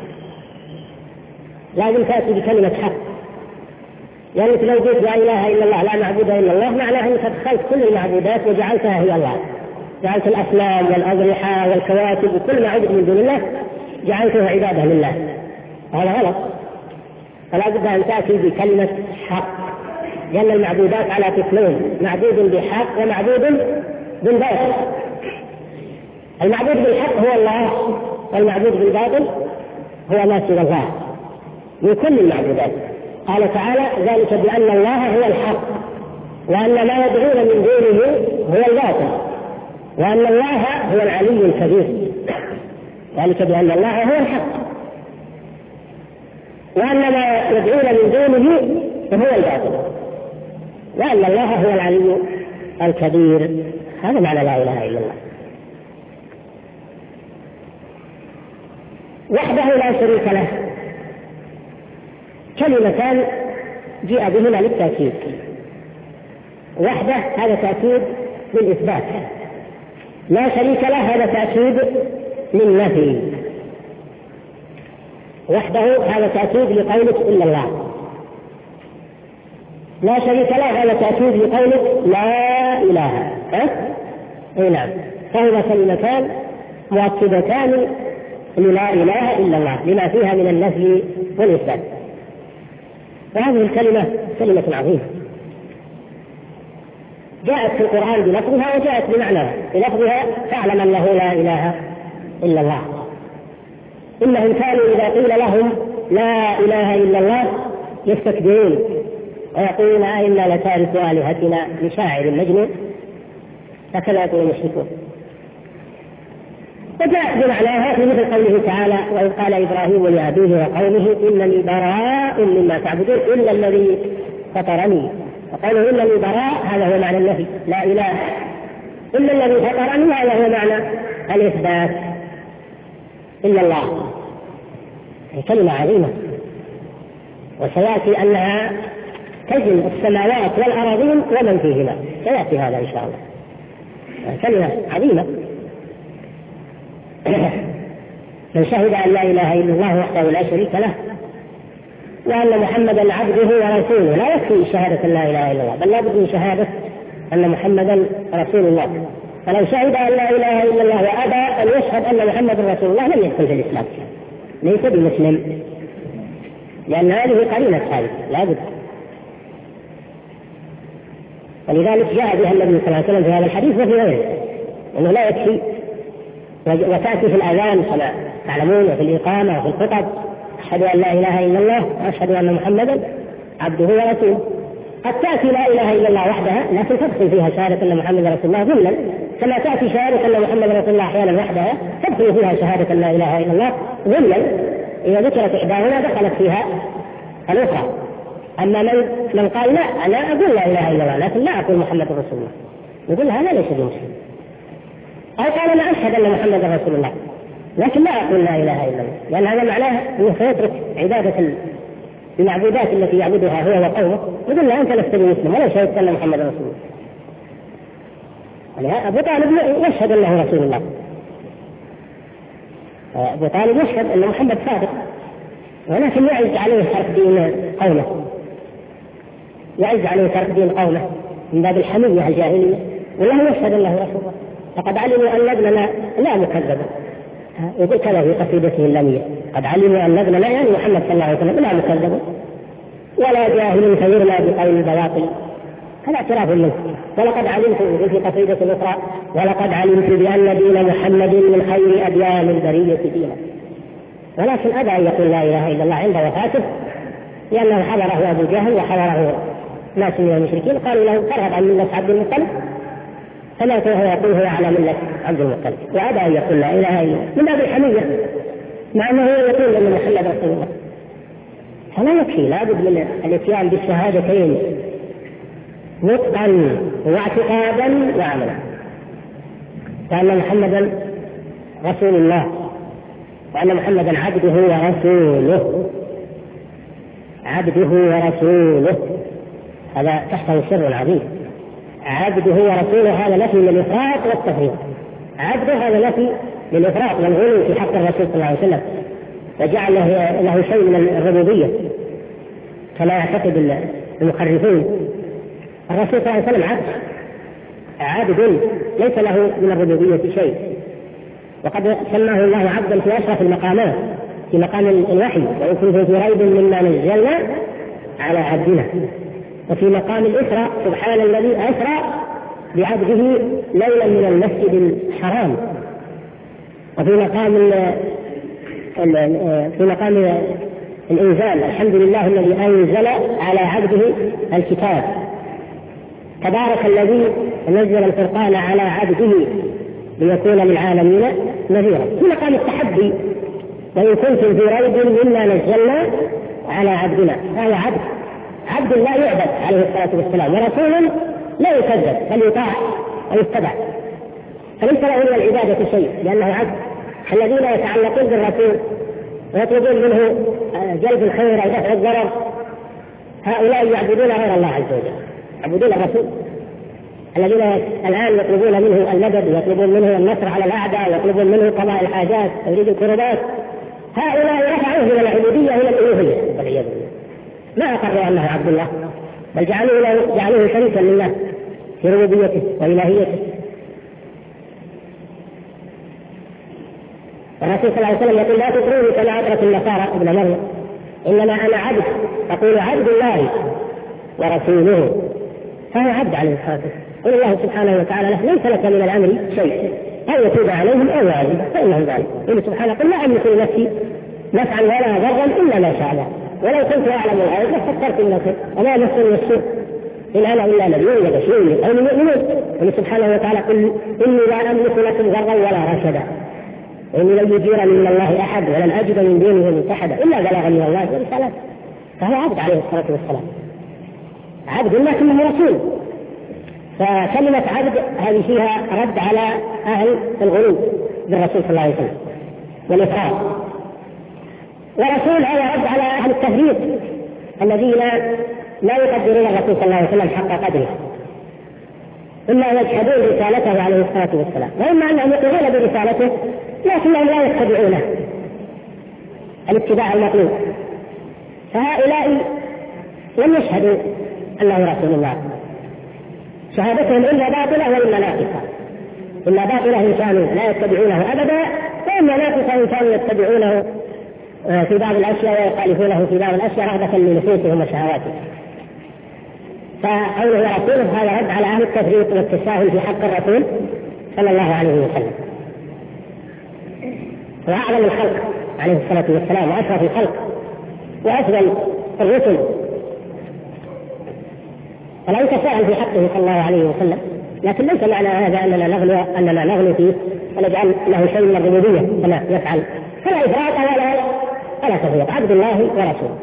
لازم تأتي بكلمة حق. يعني لو قلت لا إله إلا الله لا معبود إلا الله معناها أنك أدخلت كل المعبودات وجعلتها هي الله، جعلت الأصنام والأضرحة والكواكب وكل ما عبد من دون الله جعلتها عبادة لله، هذا غلط. فلا بد أن تأتي بكلمة حق، لأن المعبودات على قسمين، معبود بحق ومعبود بالباطل. المعبود بالحق هو الله، والمعبود بالباطل هو ما سوى الله من كل المعبودات. قال تعالى ذلك بأن الله هو الحق وأن ما يدعون من دونه هو الباطل وأن الله هو العلي الكبير. ذلك بأن الله هو الحق وأن ما يدعون من دونه هو الباطل وأن الله هو العلي الكبير. هذا معنى لا إله إلا الله. وحده لا شريك له، كلمتان جاء بهما للتأكيد. وحده هذا تأكيد للإثبات، لا شريك له هذا تأكيد للنفي. وحده هذا تأكيد لقولك إلا الله، لا شريك له هذا تأكيد لقولك لا إله. أي نعم، فهما كلمتان مؤكدتان للا إله إلا الله لما فيها من النفي والإثبات. وهذه الكلمة كلمة عظيمة جاءت في القرآن بلفظها وجاءت بمعناها. بلفظها فاعلم أنه لا إله إلا الله. إنهم كانوا إذا قيل لهم لا إله إلا الله يستكبرون ويقولون أئنا لتارك آلهتنا لشاعر مجنون، هكذا يقول المشركون. وجاءت بمعناها في مثل قوله تعالى وإذ قال إبراهيم لأبيه وقومه إنني براء مما تعبدون إلا الذي فطرني. وقالوا إنني براء هذا هو معنى النفي، لا إله إلا الذي فطرني هذا هو معنى الإثبات. إلا الله هي كلمة عظيمة، وسيأتي أنها تجن السماوات والأراضين ومن فيهما، سيأتي هذا إن شاء الله. كلمة عظيمة. من شهد أن لا إله إلا الله وحده لا شريك له وأن محمدا عبده ورسوله، لا يكفي شهادة لا إله إلا الله، بل لا بد من شهادة أن محمدا رسول الله. فلو شهد أن لا إله إلا الله وأبى أن يشهد أن محمدا رسول الله لم يدخل في الإسلام، ليس بمسلم، لأن هذه قرينة هذه لا بد. ولذلك جاء بها النبي صلى الله عليه وسلم في هذا الحديث وفي غيره أنه لا يكفي. وتأتي في الأذان كما تعلمون وفي الإقامة وفي الخطب أشهد أن لا إله إلا الله وأشهد أن محمدا عبده ورسوله. قد تأتي لا إله إلا الله وحدها لكن تدخل فيها شهادة أن محمدا رسول الله ضمنا، كما تأتي شهادة أن محمدا رسول الله أحيانا وحدها تدخل فيها شهادة أن لا إله إلا الله ضمنا. إذا ذكرت إحداهما دخلت فيها الأخرى. أما من قال لا أنا أقول لا إله إلا الله لكن لا أقول محمد رسول الله، يقول هذا ليس بمسلم. أو قال أنا أشهد أن محمد رسول الله لكن لا أقول لا إله إلا الله، لأن هذا معناه أنه سيترك عبادة المعبودات التي يعبدها هو وقومه، يقول لا أنت لست بمسلم ولا شهدت أن محمد رسول الله. أبو طالب يشهد أنه رسول الله، أبو طالب يشهد أن محمد صادق، ولكن يعز عليه ترك دين قومه، يعز عليه ترك دين قومه من باب الحمية الجاهلية، والله يشهد أنه رسول الله. لقد علموا أن ابننا لا مكذب، يقول كذا في قصيدته اللامية، قد علموا أن ابننا يعني محمد صلى الله عليه وسلم لا مكذب ولا جاهل خيرنا بقول البواطل، هذا اعتراف منه. ولقد علمت في قصيدة أخرى ولقد علمت بأن دين محمد من خير أديان البرية دينا، ولكن أبى أن يقول لا إله إلا الله عند وفاته لأنه حضره أبو جهل وحضره ناس من المشركين قالوا له ترغب عن ملة عبد المطلب، فمات وهو يقول هو على ملة عبد المطلب، وأبى أن يقول لا إله إلا الله من باب الحمية مع أنه يقول أن محمد رسول الله. فلا يكفي، لابد من الاتيان بالشهادتين نطقا واعتقادا وعملا، وأن محمدا رسول الله وأن محمدا عبده ورسوله، عبده ورسوله، هذا تحته سر عظيم. عبده ورسوله هذا نفي للإفراط والتفريط، عبده هذا نفي للإفراط والغلو في حق الرسول صلى الله عليه وسلم، وجعل له شيء من الربوبية كما يعتقد المخرفون. الرسول صلى الله عليه وسلم عبد ليس له من الربوبية شيء، وقد سماه الله عبدا في أشرف المقامات، في مقام الوحي وإن كنتم في ريب مما نزلنا على عبدنا، وفي مقام الإسراء سبحان الذي أسرى بعبده ليلا من المسجد الحرام، وفي مقام الإنزال الحمد لله الذي أنزل على عبده الكتاب، تبارك الذي نزل الفرقان على عبده ليكون للعالمين نذيرا. في مقام التحدي وإن كنتم في ريب مما نزلنا على عبدنا، هذا عبد لا يعبد عليه الصلاة والسلام، ورسول لا يكذب بل يطاع ويتبع، فليس له من العبادة شيء لأنه عبد. الذين يتعلقون بالرسول ويطلبون منه جلب الخير أو دفع الضرر هؤلاء يعبدون غير الله عز وجل، يعبدون الرسول. الذين الآن يطلبون منه المدد ويطلبون منه النصر على الأعداء ويطلبون منه قضاء الحاجات ويريد الكربات، هؤلاء رفعوه من العبودية إلى الألوهية والعياذ بالله، ما أقروا أنه عبد الله بل جعلوه شريكا لله في ربوبيته وإلهيته. الرسول صلى الله عليه وسلم يقول لا تطروني كما أطرت النصارى ابن مريم، إنما أنا عبد، تقول عبد الله ورسوله، فهو عبد عليه الصلاة والسلام. قل الله سبحانه وتعالى له ليس لك من الأمر شيء، أو يتوب عليهم أو يعذب فإنه ذلك. قل سبحانه قل لا أملك لنفسي نفعا ولا ضرا إلا ما شاء الله، ولو كنت أعلم الغيب لاستكثرت من الخير وما مسني السوء إن أنا إلا نبي وبشير لقوم يؤمنون. قل سبحانه وتعالى قل إني لا أملك لكم ضرا ولا رشدا، إني لن يجيرني من الله أحد ولن أجد من دونه ملتحدا إلا بلاغا من الله ورسالته. فهو عبد عليه الصلاة والسلام، عبد لكنه رسول. فكلمة عبد هذه فيها رد على أهل الغلو بالرسول صلى الله عليه وسلم والإفراط، ورسول هذا رد على أهل التفريط الذين لا يقدرون الرسول صلى الله عليه وسلم حق قدره، إما يجحدون رسالته عليه الصلاة والسلام، وإما أنهم يقرون برسالته لكنهم لا يتبعونه الاتباع المطلوب. فهؤلاء لم يشهدوا أنه رسول الله، شهادتهم إلا باطلة وإلا ناقصة، إلا باطلة إن كانوا لا يتبعونه أبدا، وإما ناقصة إن كانوا يتبعونه في بعض الأشياء ويخالفونه في بعض الأشياء رغبة لنفوسهم وشهواتهم. فقوله ورسوله هذا رد على أهل التفريط والتساهل في حق الرسول صلى الله عليه وسلم، وأعظم الخلق عليه الصلاة والسلام وأشرف الخلق وأفضل الرسل، فلا يتساهل في حقه صلى الله عليه وسلم. لكن ليس معنى هذا أننا نغلو فيه ونجعل له شيء من الربوبية كما يفعل، فلا إفراط ولا تفريط، عبد الله ورسوله.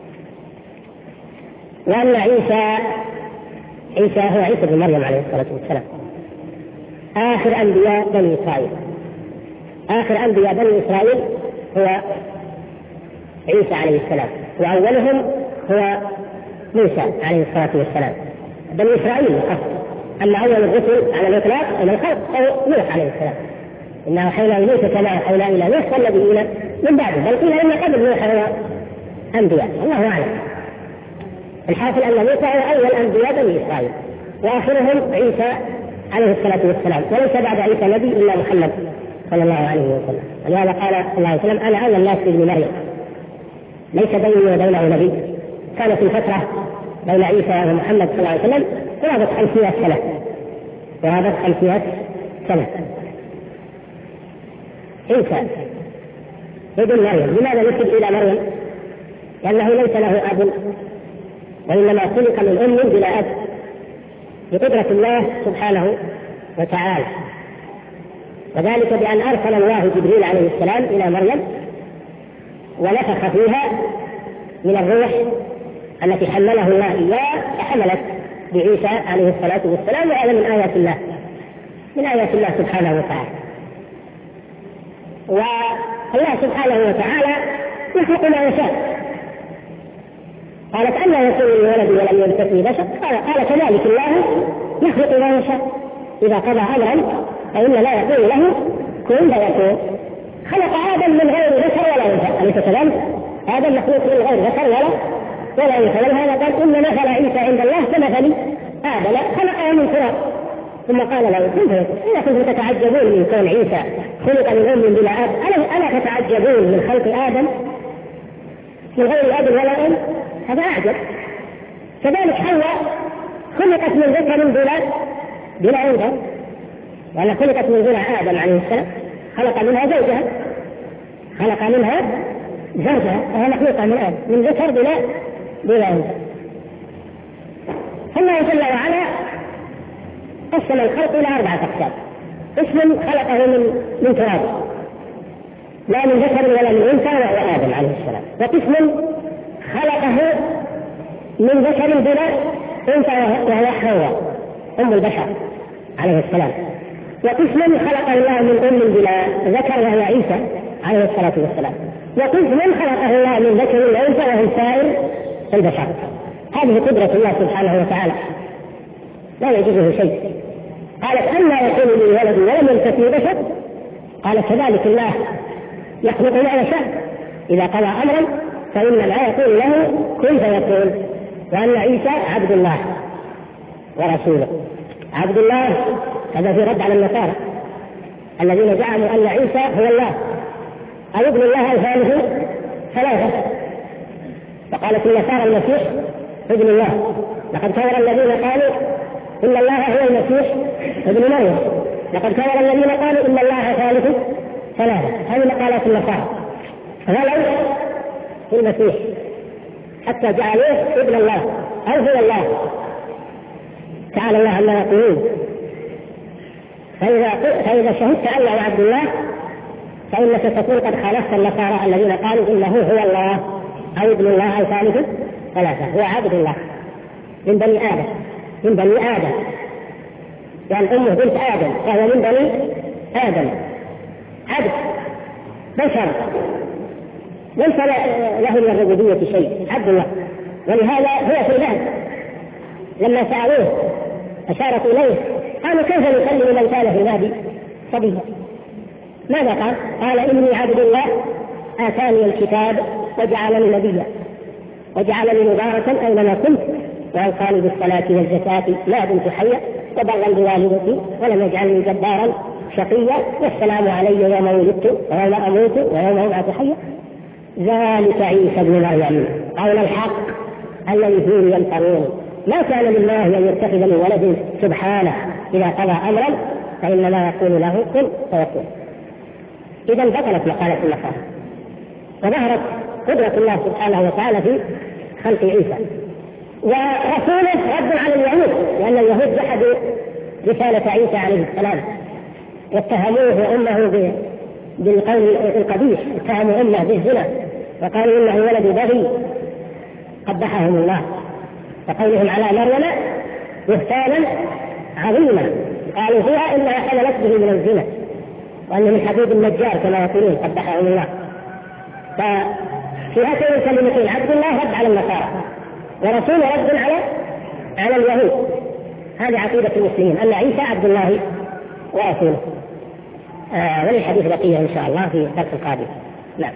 وأن عيسى هو عيسى بن مريم عليه الصلاة والسلام آخر أنبياء بني إسرائيل. آخر أنبياء بني إسرائيل هو عيسى عليه السلام، وأولهم هو موسى عليه الصلاة والسلام. بني إسرائيل أصلا، أما أول الرسل على الإطلاق من الخلق هو نوح عليه السلام، إنه أوحينا إليك كما أوحينا إلى نوح والنبيين من بعده، بل قيل إن قبل نوح هو أنبياء، الله أعلم. الحاصل أن موسى هو أول أنبياء بني إسرائيل، وآخرهم عيسى عليه الصلاة والسلام، وليس بعد عيسى نبي إلا محمد صلى الله عليه وسلم. ولهذا قال صلى الله عليه وسلم أنا أولى الناس بابن مريم، ليس بيني وبينه نبي. كانت الفترة بين عيسى ومحمد صلى الله عليه وسلم قرابة 500 سنة، قرابة 500 سنة. عيسى ابن مريم لماذا نسب إلى مريم؟ لأنه ليس له أب، وإنما خلق من أم بلا أب بقدرة الله سبحانه وتعالى، وذلك بأن أرسل الله جبريل عليه السلام إلى مريم ونفخ فيها من الروح التي حمله الله إياه، فحملت بعيسى عليه الصلاة والسلام، وهذا من آيات الله، من آيات الله سبحانه وتعالى. والله سبحانه وتعالى يخلق ما يشاء. قالت أن يكون لي ولد ولم يمسسني بشر، قال كذلك الله يخلق ما يشاء، إذا قضى أمرا فإن لا يقول له كن فيكون. خلق آدم من غير ذكر ولا أنثى، أليس كذلك؟ آدم مخلوق من غير ذكر ولا أنثى، ولهذا قال إن مثل عيسى عند الله كمثل آدم خلقه من تراب ثم قال له كن فيكون. إذا كنتم تتعجبون من كون عيسى خلق من أم بلا أب، ألا تتعجبون من خلق آدم من غير أب ولا أم؟ هذا أعجب. كذلك حواء خلقت من ذكر بلا أنثى، وأنا خلقت من ذرع آدم عليه السلام، خلق منها زوجها، وهي مخلوقة من آدم من ذكر بلا أنثى. الله جل وعلا قسم الخلق إلى 4 أقسام. قسم خلقه من تراب لا من ذكر ولا من أنثى وهو آدم عليه السلام، وقسم خلقه من ذكر بلا أنثى وهو حواء أم البشر عليه السلام، وقسم خلقه الله من أم بلا ذكر وهو عيسى عليه الصلاة والسلام، وقسم خلقه الله من ذكر ولا أنثى وهو سائر البشر. هذه قدرة الله سبحانه وتعالى لا يجوزه شيء. قالت أما يكون لي ولد ولم يمسسني بشر، قال كذلك الله يخلق ما يشاء، إذا قضى أمرا فإنما يقول له كن فيكون. وأن عيسى عبد الله ورسوله. عبد الله هذا في رد على النصارى الذين زعموا أن عيسى هو الله أو ابن الله الثالث ثلاثة، فقالت النصارى المسيح ابن الله. لقد كفر الذين قالوا إن الله هو المسيح ابن مريم. لقد كفر الذين قالوا إن الله ثالث ثلاثة. هذه مقالات النصارى. غلوا في المسيح حتى جعلوه ابن الله أو هو الله، تعالى الله عما يقولون. فإذا شهدت أنه عبد الله فإنك تكون قد خالفت النصارى الذين قالوا إنه هو الله أو ابن الله أو ثالث ثلاثة. هو عبد الله من بني آدم، من بني آدم، يعني أمه بنت آدم، فهو من بني آدم، عبد بشر ليس له من الربوبية شيء، عبد الله. ولهذا هو في الهد لما سألوه أشارت إليه قالوا كيف نكلم من كان في الهد صبيا؟ ماذا قال؟ قال إني عبد الله آتاني الكتاب وجعلني نبيا وجعلني مباركا أينما كنت وأوصاني بالصلاة والزكاة ما دمت حيا وبرا بوالدتي ولم يجعلني جبارا شقيا والسلام علي يوم ولدت ويوم أموت ويوم أبعث حيا. ذلك عيسى ابن مريم قول الحق الذي فيه يمترون ما كان لله أن يتخذ من ولد سبحانه إذا قضى أمرا فإنما يقول له كن فيكون. إذا بطلت مقالة النصارى وظهرت قدرة الله سبحانه وتعالى في خلق عيسى. ورسوله رد على اليهود لأن اليهود جحدوا رسالة عيسى عليه السلام واتهموه وأمه بالقول القبيح، اتهموا أمه بالزنا وقالوا إنه ولد بغي قبحهم الله. وقولهم على مريم بهتانا عظيما قالوا فيها إنها حملت به من الزنا وأنه من حبيب النجار كما يقولون قبحهم الله. ففي هاتين الكلمتين عبد الله رد على النصارى ورسول رد على اليهود. هذه عقيدة المسلمين أن عيسى عبد الله ورسوله. وللحديث بقية إن شاء الله في الدرس القادم. نعم.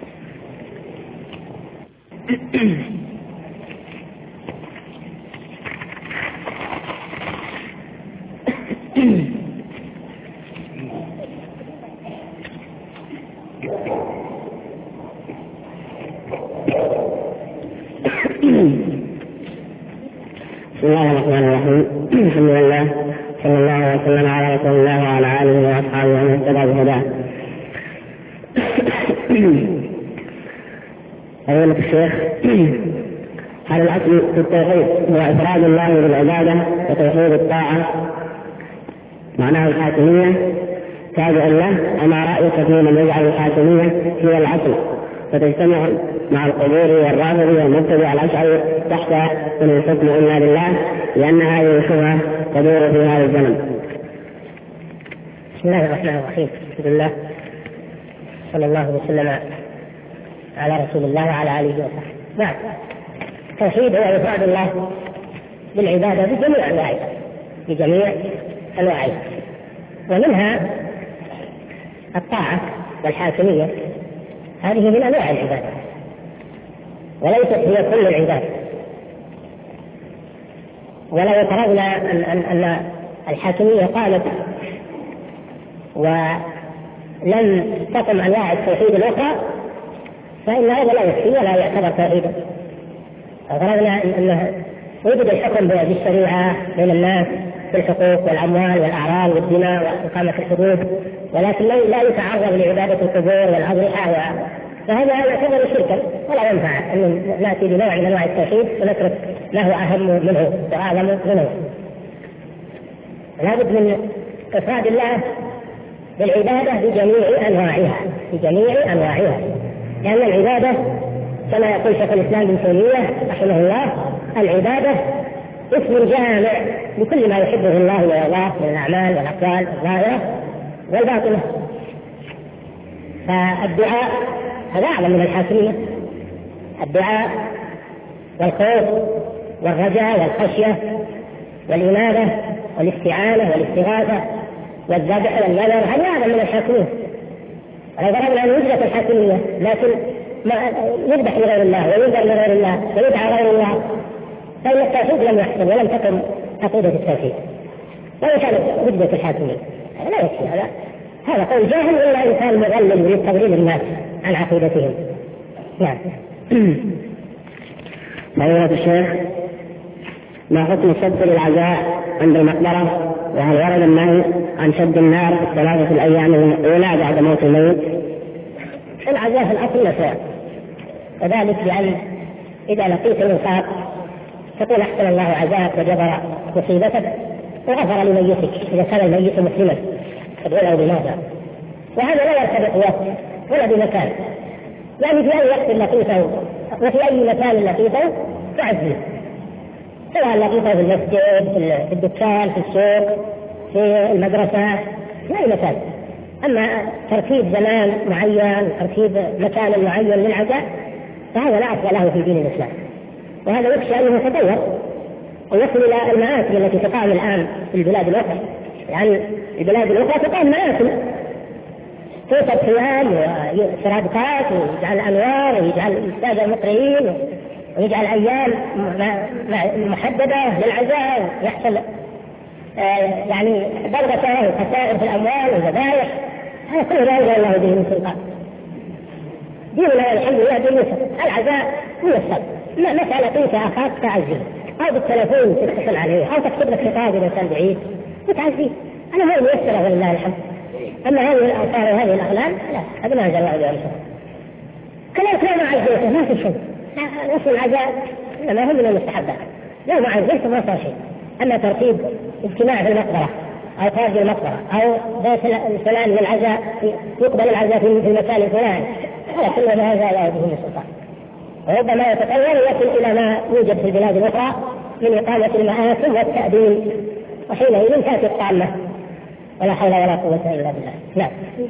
بسم الله الرحمن الرحيم. الحمد لله صلى الله وسلم على رسول الله وعلى آله وأصحابه ومن اهتدى بهداه. أيها الشيخ، هل الأصل في التوحيد هو إفراد الله بالعبادة وتوحيد الطاعة معناه الحاكمية تابع له، أما رأيك في من يجعل الحاكمية هي العقل فتجتمع مع القبور والرافض والمبتدع الأشعري تحت إن الحكم إلا لله لأن هذه الشبهة تدور في هذا الزمن؟ بسم الله الرحمن الرحيم. الحمد لله صلى الله وسلم على رسول الله وعلى آله وصحبه. بعد التوحيد هو إفراد الله بالعبادة بجميع أنواعها بجميع أنواعها، ومنها الطاعة والحاكمية. هذه من أنواع العبادة وليست هي كل العبادة. ولو افترضنا أن الحاكمية قامت ولم تقم أنواع التوحيد الأخرى فإن هذا لا يكفي ولا يعتبر توحيدا. افترضنا أنه وجد الحكم بالشريعة بين الناس في الحقوق والأموال والأعراض والدماء وإقامة الحدود، ولكن لا يتعرض لعبادة القبور والأضرحة، فهذا يعتبر شركا ولا ينفع أن نأتي بنوع من أنواع التوحيد ونترك ما هو أهم منه وأعظم منه. لابد من إفراد الله بالعبادة بجميع أنواعها لأن العبادة كما يقول شيخ الإسلام ابن تيمية رحمه الله العبادة اسم جامع لكل ما يحبه الله ويرضاه من الأعمال والأقوال الظاهرة والباطنة. فالدعاء هذا أعظم من الحاكمية. الدعاء والخوف والرجاء والخشية والإنابة والاستعانة والاستغاثة والذبح والنذر هذا أعظم من الحاكمية. ولو ضربنا أن وجدت الحاكمية لكن يذبح لغير الله وينذر لغير الله ويدعى غير الله فإن التوحيد لم يحصل ولم تكن عقيدة التوحيد. وإن كانت وجدت الحاكمية هذا لا يكفي. هذا قول جاهل إلا إنسان مغلل يريد تضليل الناس عن عقيدتهم. نعم. فضيلة الشيخ، ما حكم شد العزاء عند المقبرة؟ وهل ورد النهي عن شد النار في الثلاثة الأيام الأولى بعد موت الميت؟ العزاء في الأصل نساء، وذلك لأن إذا لقيت الإنسان تقول أحسن الله عزاك وجبر مصيبتك وغفر لميتك إذا كان الميت مسلما تدعو له بماذا؟ وهذا لا يرتبط بوقت ولا بمكان، يعني في أي وقت لقيته وفي أي مكان لقيته تعزيه، سواء لقيته في المسجد في الدكان في السوق في المدرسة في أي مكان. أما ترتيب زمان معين ترتيب مكان معين للعزاء فهذا لا أصل له في دين الإسلام، وهذا يخشى أنه يتطور ويصل إلى المآثم التي تقام الآن في البلاد الأخرى. يعني البلاد الأخرى تقام مآثم توصل خيام وسرادقات ويجعل أنوار ويجعل أستاذ مقرئين ويجعل أيام محددة للعزاء، يحصل يعني ضربة وخسائر في الأموال والذبائح. هذا كله لا يجعل الله دين من سلطان. ديننا الحمد لله دين يسر، العزاء ميسر، مسألة أنت أخاك تعزيه أو بالتلفون تتصل عليه أو تكتب لك خطاب إذا كان بعيد وتعزيه، أنا هو ميسر ولله الحمد. أما هذه الآثار وهذه الأغلال لا، هذا ما أنزل الله بها من سلطان. كلام ما عزيته ما في شيء، نصف العزاء إنما هو من المستحبات، لو ما عزيته ما صار شيء. أما ترتيب اجتماع في المقبرة أو خارج المقبرة أو بيت الفلان للعزاء يقبل العزاء في المكان الفلاني، هذا كله هذا لا يجوز من سلطان، وربما يتطور ويصل إلى ما يوجد في البلاد الأخرى من إقامة المآثم والتأدين، وحينئذ تأتي الطامة ولا حول ولا قوة إلا بالله. نعم.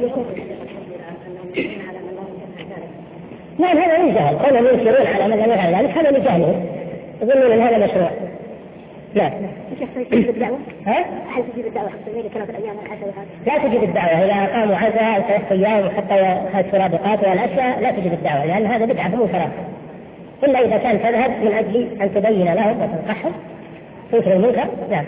نعم هذا من جهل، هم ينكرون على من لم يفعل ذلك، هذا من جهلهم، يظنون أن هذا مشروع. لا. هل تجيب الدعوة؟ هل تجيب الدعوة لا تجيب الدعوة إذا أقاموا عزاء 3 أيام وحتى السرادقات والأشياء لا تجيب الدعوة، لأن هذا بدعة منكرة، إلا إذا كان تذهب من أجل أن تبين لهم وتنصحهم تنكر المنكر. نعم.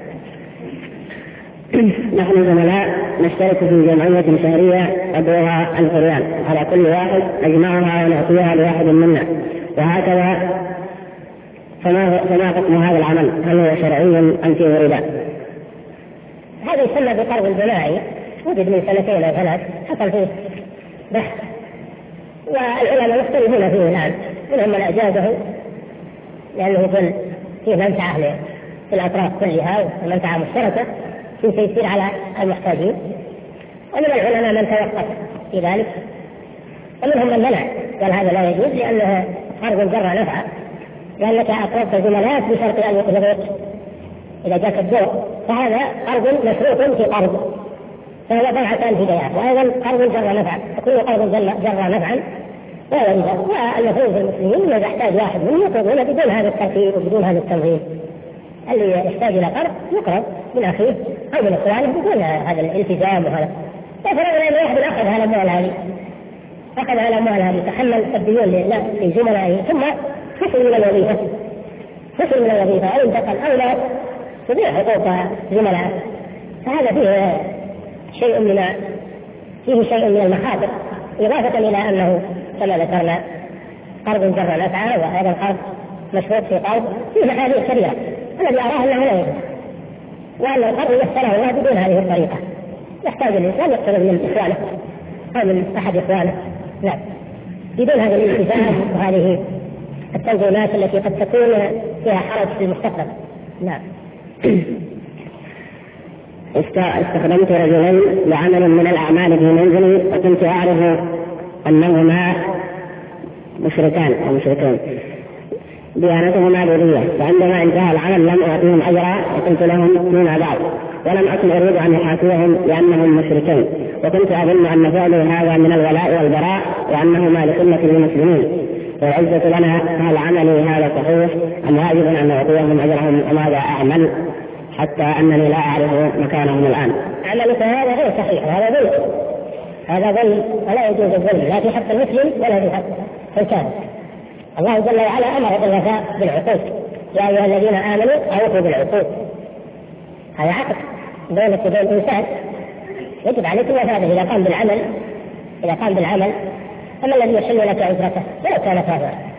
نحن زملاء نشترك في جمعية شهرية أدوها القرآن، على كل واحد نجمعها ونعطيها لواحد منا، وهكذا فما حكم هذا العمل؟ هل هو شرعي أم فيه ربا؟ هذا يسمى بقرض الجماعي، وجد من 2 أو 3 حصل فيه بحث والعلماء يختلفون فيه الآن، منهم من أجازه لأنه يكون فيه منفعة في الأطراف كلها ومنفعة مشتركة في تيسير على المحتاجين، ومن العلماء من توقف في ذلك، ومنهم من منع قال هذا لا يجوز لأنه قرض جرى نفعا، لأنك أقرضت زملائك بشرط أن يقبضوك إذا جاك الدور، فهذا قرض مشروط في قرض، فهو بيعتان في بيعات، وأيضا قرض جرى نفعا، فكل قرض جرى نفعا ولا ربا. والمفروض في المسلمين إذا يحتاج واحد منهم يقرضون بدون هذا الترتيب وبدون هذا التنظيم، اللي يحتاج إلى قرض يقرض من أخيه أو من إخوانه بدون هذا الالتزام. وهذا ففرضنا أن واحد أخذ هذا الأموال هذه تحمل الديون لزملائه ثم فصل من الوظيفة أو انتقل أو لا تضيع حقوق زملائه، فهذا فيه شيء من المخاطر، إضافة إلى أنه كما ذكرنا قرض جر نفعا، وهذا القرض مشروط في قرض فيه محاذير كبيرة، الذي أراه أنه لا يجوز، وأن القرض يسره الله بدون هذه الطريقة، يحتاج الإنسان يقترض من إخوانه أو من أحد إخوانه، نعم، بدون هذا الالتزام وهذه التنظيمات التي قد تكون فيها حرج في المستقبل. نعم. استخدمت رجلين لعمل من الأعمال في منزلي، وكنت أعرف أنهما مشركين ديانتهما بوذية، فعندما انتهى العمل لم أعطيهم أجرا وقلت لهم فيما بعد، ولم أكن أريد أن أحاسبهم لأنهم مشركين، وكنت أظن أن فعلي هذا من الولاء والبراء وأنهما لسنة المسلمين والعزة لنا، هل عملي هذا صحيح أم واجب أن أعطيهم أجرهم؟ وماذا أعمل حتى أنني لا أعرف مكانهم الآن؟ عملك هذا غير صحيح، هذا ظلم ولا يجوز الظلم لا في حق المسلم ولا في حق الكافر. الله جل وعلا أمر بالوفاء بالعقود، يا أيها الذين آمنوا أوفوا بالعقود، هذا عقد بينك وبين الإنسان يجب عليك الوفاء به إذا قام بالعمل. أما الذي يحل لك أجرته ولو كان كافرا،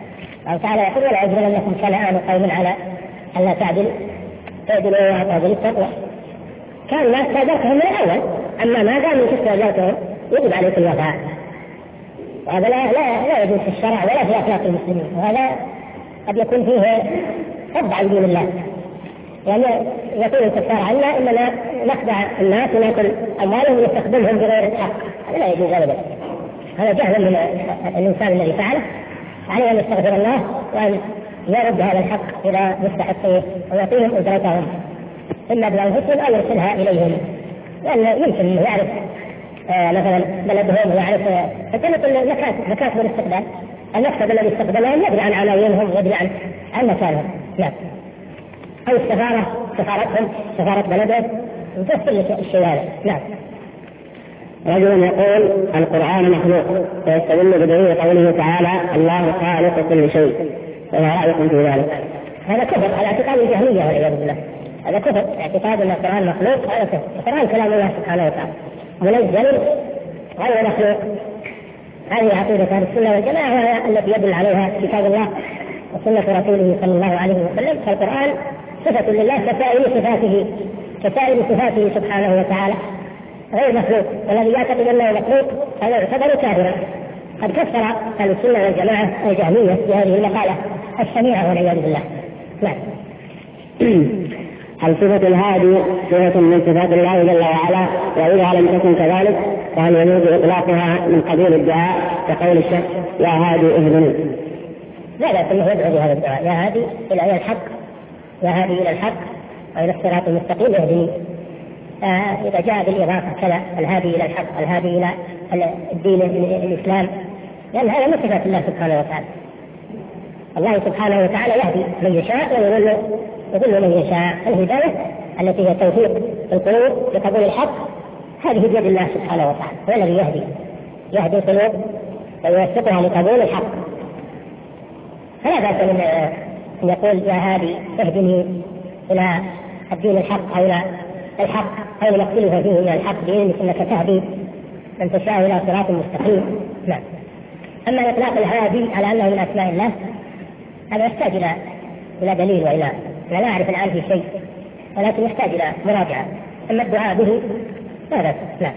الله تعالى يقول ولا يجرمنكم شنآن قوم على ألا تعدلوا اعدلوا وأقربوا للتقوى. كان الناس استأجرتهم من الأول، أما ما دام استأجرتهم يجب عليكم الوفاء، وهذا لا يجوز في الشرع ولا في أخلاق المسلمين، وهذا قد يكون فيه صد عن دين الله. يعني يقول الكفار عنا إننا نخدع الناس ونأكل أموالهم ونستخدمهم بغير الحق، هذا لا يجوز أبدا، هذا جهل من الإنسان الذي فعله. عليه أن يستغفر الله وأن يرد هذا الحق إلى مستحقيه ويعطيهم أجرتهم إما بأنفسهم أو يرسلها إليهم، لأن يمكن أن يعرف مثلا بلدهم ويعرف كل مكاتب الاستقبال، المكتب الذي استقبلهم يدري عن عناوينهم ويدري عن مكانهم، نعم. أو سفارتهم سفارة بلدهم وكل الشيء هذا، نعم. رجل يقول القرآن مخلوق ويستدل بدليل قوله تعالى الله خالق كل شيء، فما رأيكم في ذلك؟ هذا كفر على اعتقاد الجهمية والعياذ بالله، هذا كفر اعتقاد أن القرآن مخلوق، هذا كفر. القرآن كلام الله سبحانه وتعالى منزل غير مخلوق، هذه عقيدة أهل السنة والجماعة التي يدل عليها كتاب الله وسنة رسوله صلى الله عليه وسلم. فالقرآن صفة لله كسائر صفاته سبحانه وتعالى غير مخلوق، والذي يعتقد أنه مخلوق هذا يعتبر كافرا. قد كفر أهل السنة والجماعة الجهمية بهذه المقالة الشنيعة والعياذ بالله، نعم. هل صفة الهادي صفة من صفات الله جل وعلا؟ وإذا لم تكن كذلك فهل يجوز إطلاقها من قبيل الدعاء كقول الشخص يا هادي اهدني؟ لا لكنه يدعو بهذا الدعاء يا هادي إلى الحق، يا هادي إلى الحق وإلى الصراط المستقيم اهدني. إذا جاء بالإضافة كذا الهادي إلى الحق الهادي إلى الدين الإسلام، لأن هذا من صفات الله سبحانه وتعالى. الله سبحانه وتعالى يهدي من يشاء ويضل من يشاء. الهداية التي هي توفيق القلوب لقبول الحق هذه بيد الله سبحانه وتعالى، هو الذي يهدي القلوب ويوفقها لقبول الحق. فلا بأس من أن يقول يا هادي اهدني إلى الدين الحق أو إلى الحق أو ما اختلف فيه إلى الحق بإذنك إنك تهدي من تشاء إلى صراط مستقيم، نعم. أما إطلاق الهادي على أنه من أسماء الله هذا يحتاج إلى دليل وإلى لا أعرف الآن في شيء، ولكن يحتاج إلى مراجعة. أما الدعاء به لا بأس، نعم.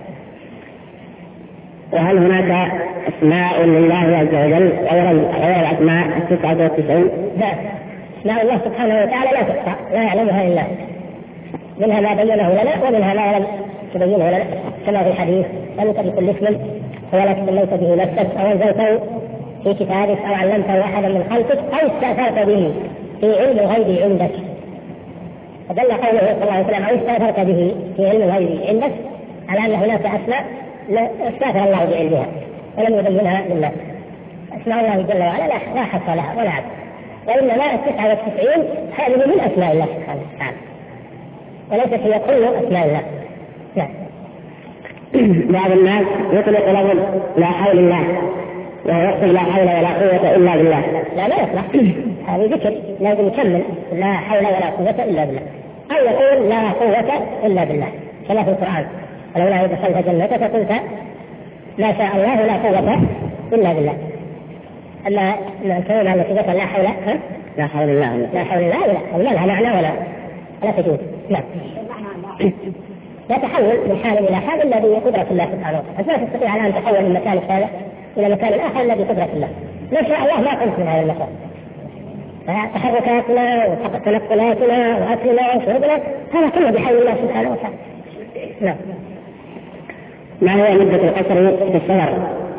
وهل هناك أسماء لله عز وجل غير الأسماء 99؟ لا، أسماء الله سبحانه وتعالى لا تحصى، لا يعلمها إلا منها ما بينه لنا ومنها ما لم تبينه لنا، كما في الحديث أنت بكل اسم هو لك سميت به نفسك أو أنزلته في كتابك أو علمته أحدا من خلقك أو استأثرت به في علم الغيب عندك. فدل قوله صلى الله عليه وسلم أو استأثرت به في علم الغيب عندك على أن هناك أسماء استأثر الله بعلمها ولم يبينها للناس. أسماء الله جل وعلا لا حصر لها ولا عد، وإنما 99 هذه من أسماء الله سبحانه وتعالى وليست هي كل أسماء الله، نعم. بعض الناس يطلق لفظ لا حول الله وهو يقصد لا حول ولا قوة إلا بالله. لا يصلح، هذه ذكر لازم يكمل لا حول ولا قوة إلا بالله، أو يقول لا قوة إلا بالله كما في القرآن ولولا إذ دخلت جنتك قلت ما شاء الله لا قوة إلا بالله. أما الكلمة التي ذكر لا حول لا حول الله لا لها معنى ولا تجوز، نعم. لا تحول من حال إلى حال إلا بقدرة الله سبحانه وتعالى، لا تستطيع الآن تحول من مكان هذا إلى مكان آخر إلا بقدرة الله. ما شاء الله ما كنت من هذا المكان، تحركاتنا وتنقلاتنا وأكلنا وشربنا هذا كله بحول الله سبحانه وتعالى، نعم. ما هي مدة القصر في السفر؟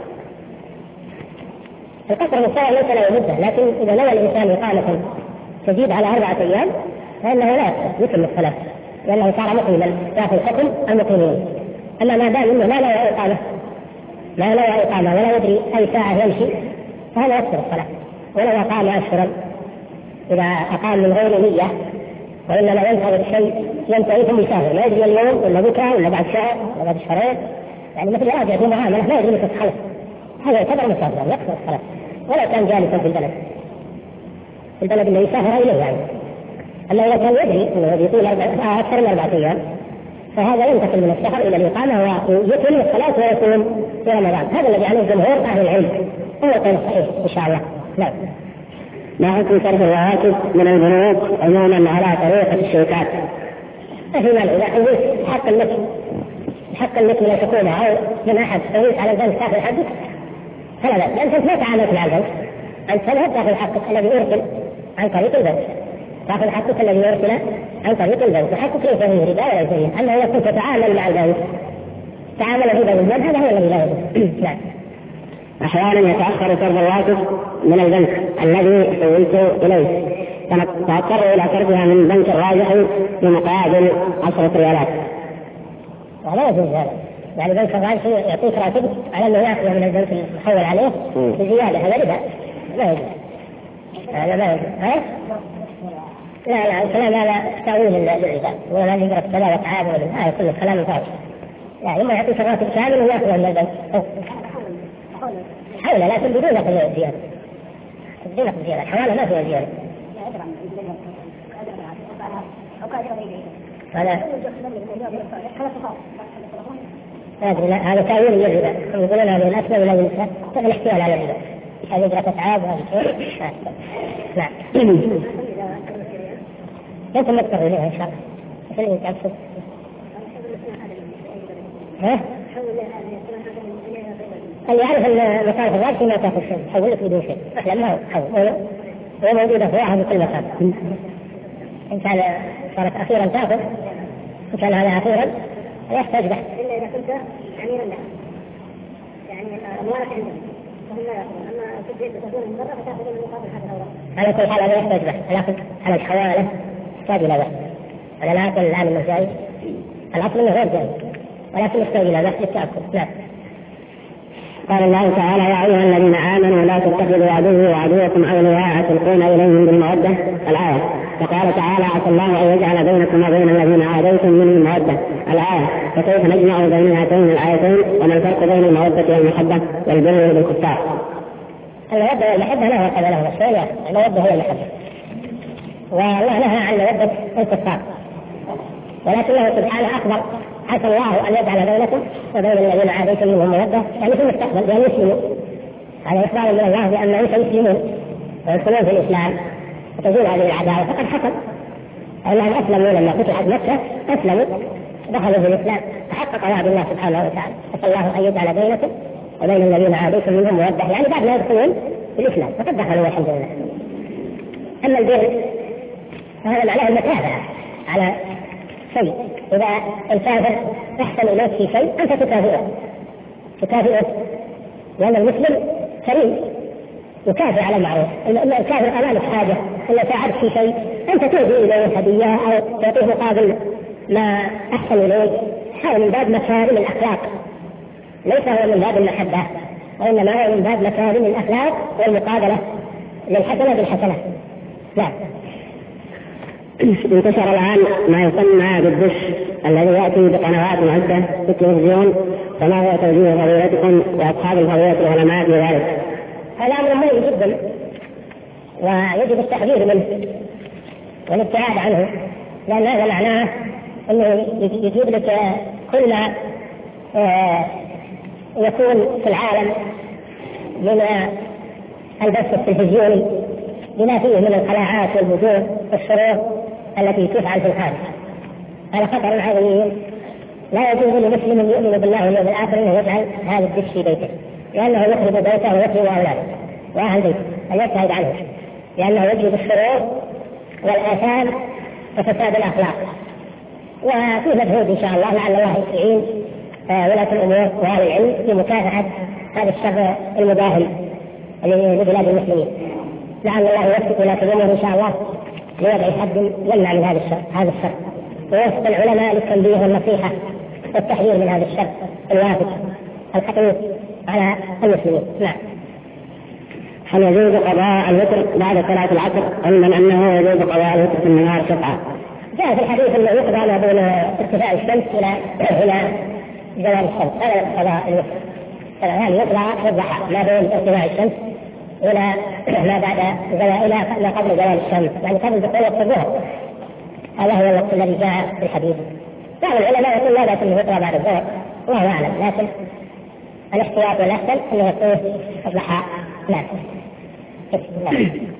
القصر بالسفر ليس له مدة، لكن إذا نوى الإنسان إقامة تزيد على 4 أيام فإنه لا يتم الصلاة، لأنه صار مقيما يأخذ حكم المقيمين. أما ما دام إنه لا لا إقامة ولا يدري أي ساعة يمشي فهذا يكثر الصلاة. ولو أقام أشهرا إذا أقام من غير نية وإنما ينتظر شيء ينتهي ثم يسافر ما يدري اليوم ولا بكرة ولا بعد شهر ولا بعد شهرين، يعني مثل راجع في معاملة ما يدري متى تخلص، هذا يعتبر مسافرا يكثر الصلاة ولا كان جالسا في البلد اللي يسافر إليه يعني. أما إذا كان يدري أنه يطيل أكثر من 4 أيام فهذا ينتقل من السفر إلى الإقامة ويتم الصلاة ويكون في رمضان. هذا الذي عليه جمهور أهل العلم هو القول الصحيح إن شاء الله، نعم. ما حكم صرف الرواتب من البنوك عموما على طريقة الشيكات؟ ما في مانع إذا حويت حق المثل من الحكومة أو من أحد حويت على البنك تأخذ حقك فلا بأس، لأن أنت ما تعاملت مع البنك، أنت تذهب تأخذ حقك الذي يرسل عن طريق البنك، تأخذ حقك الذي يرسل عن طريق البنك، وحقك ليس فيه ربا ولا شيء. أما إذا كنت تتعامل مع البنك تعامل الربا بالبنك هذا هو الذي لا يجوز. نعم. أحيانا يتأخر صرف الرواتب من البنك الذي حولت إليه، فأضطر إلى صرفها من بنك الراجح بمقابل 10 ريالات. ولا يجوز هذا، يعني بنك الراجح يعطيك راتب على أنه يأخذ من البنك المحول عليه بزيادة، هذا ربا لا يجوز، هذا لا يجوز. لا الكلام هذا تأويل للربا، ولا نقرأ السلام وتعامل هذا كله كلام فاضي. يعني إما يعطيك الراتب كامل ويأخذ من البنك حولة، لكن بدون زيادة، بدون زيادة، الحوالة ما فيها زيادة. هذا تأويل للربا، يقولون هذه الأسباب التي تفعل الاحتيال على الربا، هذه إجراء أتعاب وهذه. نعم. لكن ما تقرر إليها إن شاء الله. اللي تقصد؟ اللي يعرف أن مصارف الراجح ما تأخذ شيء، حول لك بدون شيء، أحلى ما حول، هو موجودة في واحد بكل مكان. إن كان صارت أخيرا تأخذ، إن كان هذا أخيرا لا يحتاج بحث. إلا إذا كنت أميرا له، يعني أموالك عندهم فهم لا يأخذون، أما كنت تكون من برا فتأخذ من مقابل هذا الأوراق. على كل حال هذا يحتاج بحث، لكن على الحوالة يحتاج إلى بحث. أنا لا أقول الآن إنه جائز، الأصل إنه غير جائز، ولكن يحتاج إلى بحث للتأكد. نعم. قال الله تعالى: يا أيها الذين آمنوا لا تتخذوا عدوي وعدوكم أولياء تلقون إليهم بالمودة. الآية. وقال تعالى: عسى الله أن يجعل بينكم وبين الذين عاديتم منهم مودة. الآية. فكيف نجمع بين هاتين الآيتين؟ وما الفرق بين المودة والمحبة والبر بالكفار؟ المودة والمحبة لا فرق بينهما، الشيء المودة هي المحبة، والله نهى عن مودة الكفار، ولكنه سبحانه أخبر: عسى الله أن يجعل بينكم وبين الذين عاديتم منهم مودة، يعني في المستقبل بأن يسلموا. هذا إخبار من الله بأنهم سيسلمون ويدخلون في الإسلام وتزول هذه العداوة، فقد حصل أنهم أسلموا لما فتحت مكة، أسلموا دخلوا في الإسلام، فحقق وعد الله سبحانه وتعالى: عسى الله أن يجعل بينكم وبين الذين عاديتم منهم مودة، يعني بعد ما يدخلون في الإسلام فقد دخلوا والحمد لله. أما البر فهذا معناه المتابعة على شيء، إذا الكافر أحسن إليك في شيء أنت تكافئه، لأن المسلم كريم يكافئ على المعروف. الكافر أمامك حاجة إلا ساعدت في شيء أنت تهدي إليه هدية أو تعطيه مقابل ما أحسن إليك، هذا من باب مكارم الأخلاق، ليس هو من باب المحبة، وإنما هو من باب مكارم الأخلاق والمقابلة للحسنة بالحسنة. نعم. انتشر الآن ما يسمى بالدش الذي يأتي بقنوات عدة في التلفزيون، فما هو توجيه فضيلتكم وأصحاب الفضيلة العلماء في ذلك؟ هذا أمر مهم جدا ويجب التحذير منه والابتعاد عنه، لأن هذا معناه أنه يجيب لك كل ما يكون في العالم من البث التلفزيوني بما فيه من الخلاعات والبذور والشرور التي تفعل في الخارج. هذا خطر عظيم، لا يجوز لمسلم يؤمن بالله واليوم الآخر أنه يجعل هذا الدش في بيته، لأنه يخرب بيته ويخرب أولاده وأهل بيته، أن يبتعد عنه، لأنه يجلب الشرور والآثام وفساد الأخلاق. وفي مجهود إن شاء الله لعل الله يعين ولاة الأمور وأهل العلم في مكافحة هذا الشر المداهم لبلاد المسلمين. لعل الله يوفق ولاة الأمور إن شاء الله ليضع حد يمنع من هذا الشر، ويوفق العلماء للتنبيه والنصيحة والتحذير من هذا الشر الوافد الخطير على المسلمين. نعم. هل يجوز قضاء الوتر بعد صلاة العصر، علما أنه يجوز قضاء الوتر في النهار شفعة؟ جاء في الحديث أنه يقضى ما بين ارتفاع الشمس إلى زوال الشمس، هذا قضاء الوتر، يعني يقضى في الضحى ما بين ارتفاع الشمس إلى ما بعد إلى ما قبل زوال الشمس، يعني قبل دخول وقت الظهر، هذا هو الوقت الذي جاء في الحديث. بعض العلماء يقول لا بأس أنه يقضى بعد الظهر، الله أعلم، لكن الاحتياط والأحسن أنه يكون الضحى. نعم.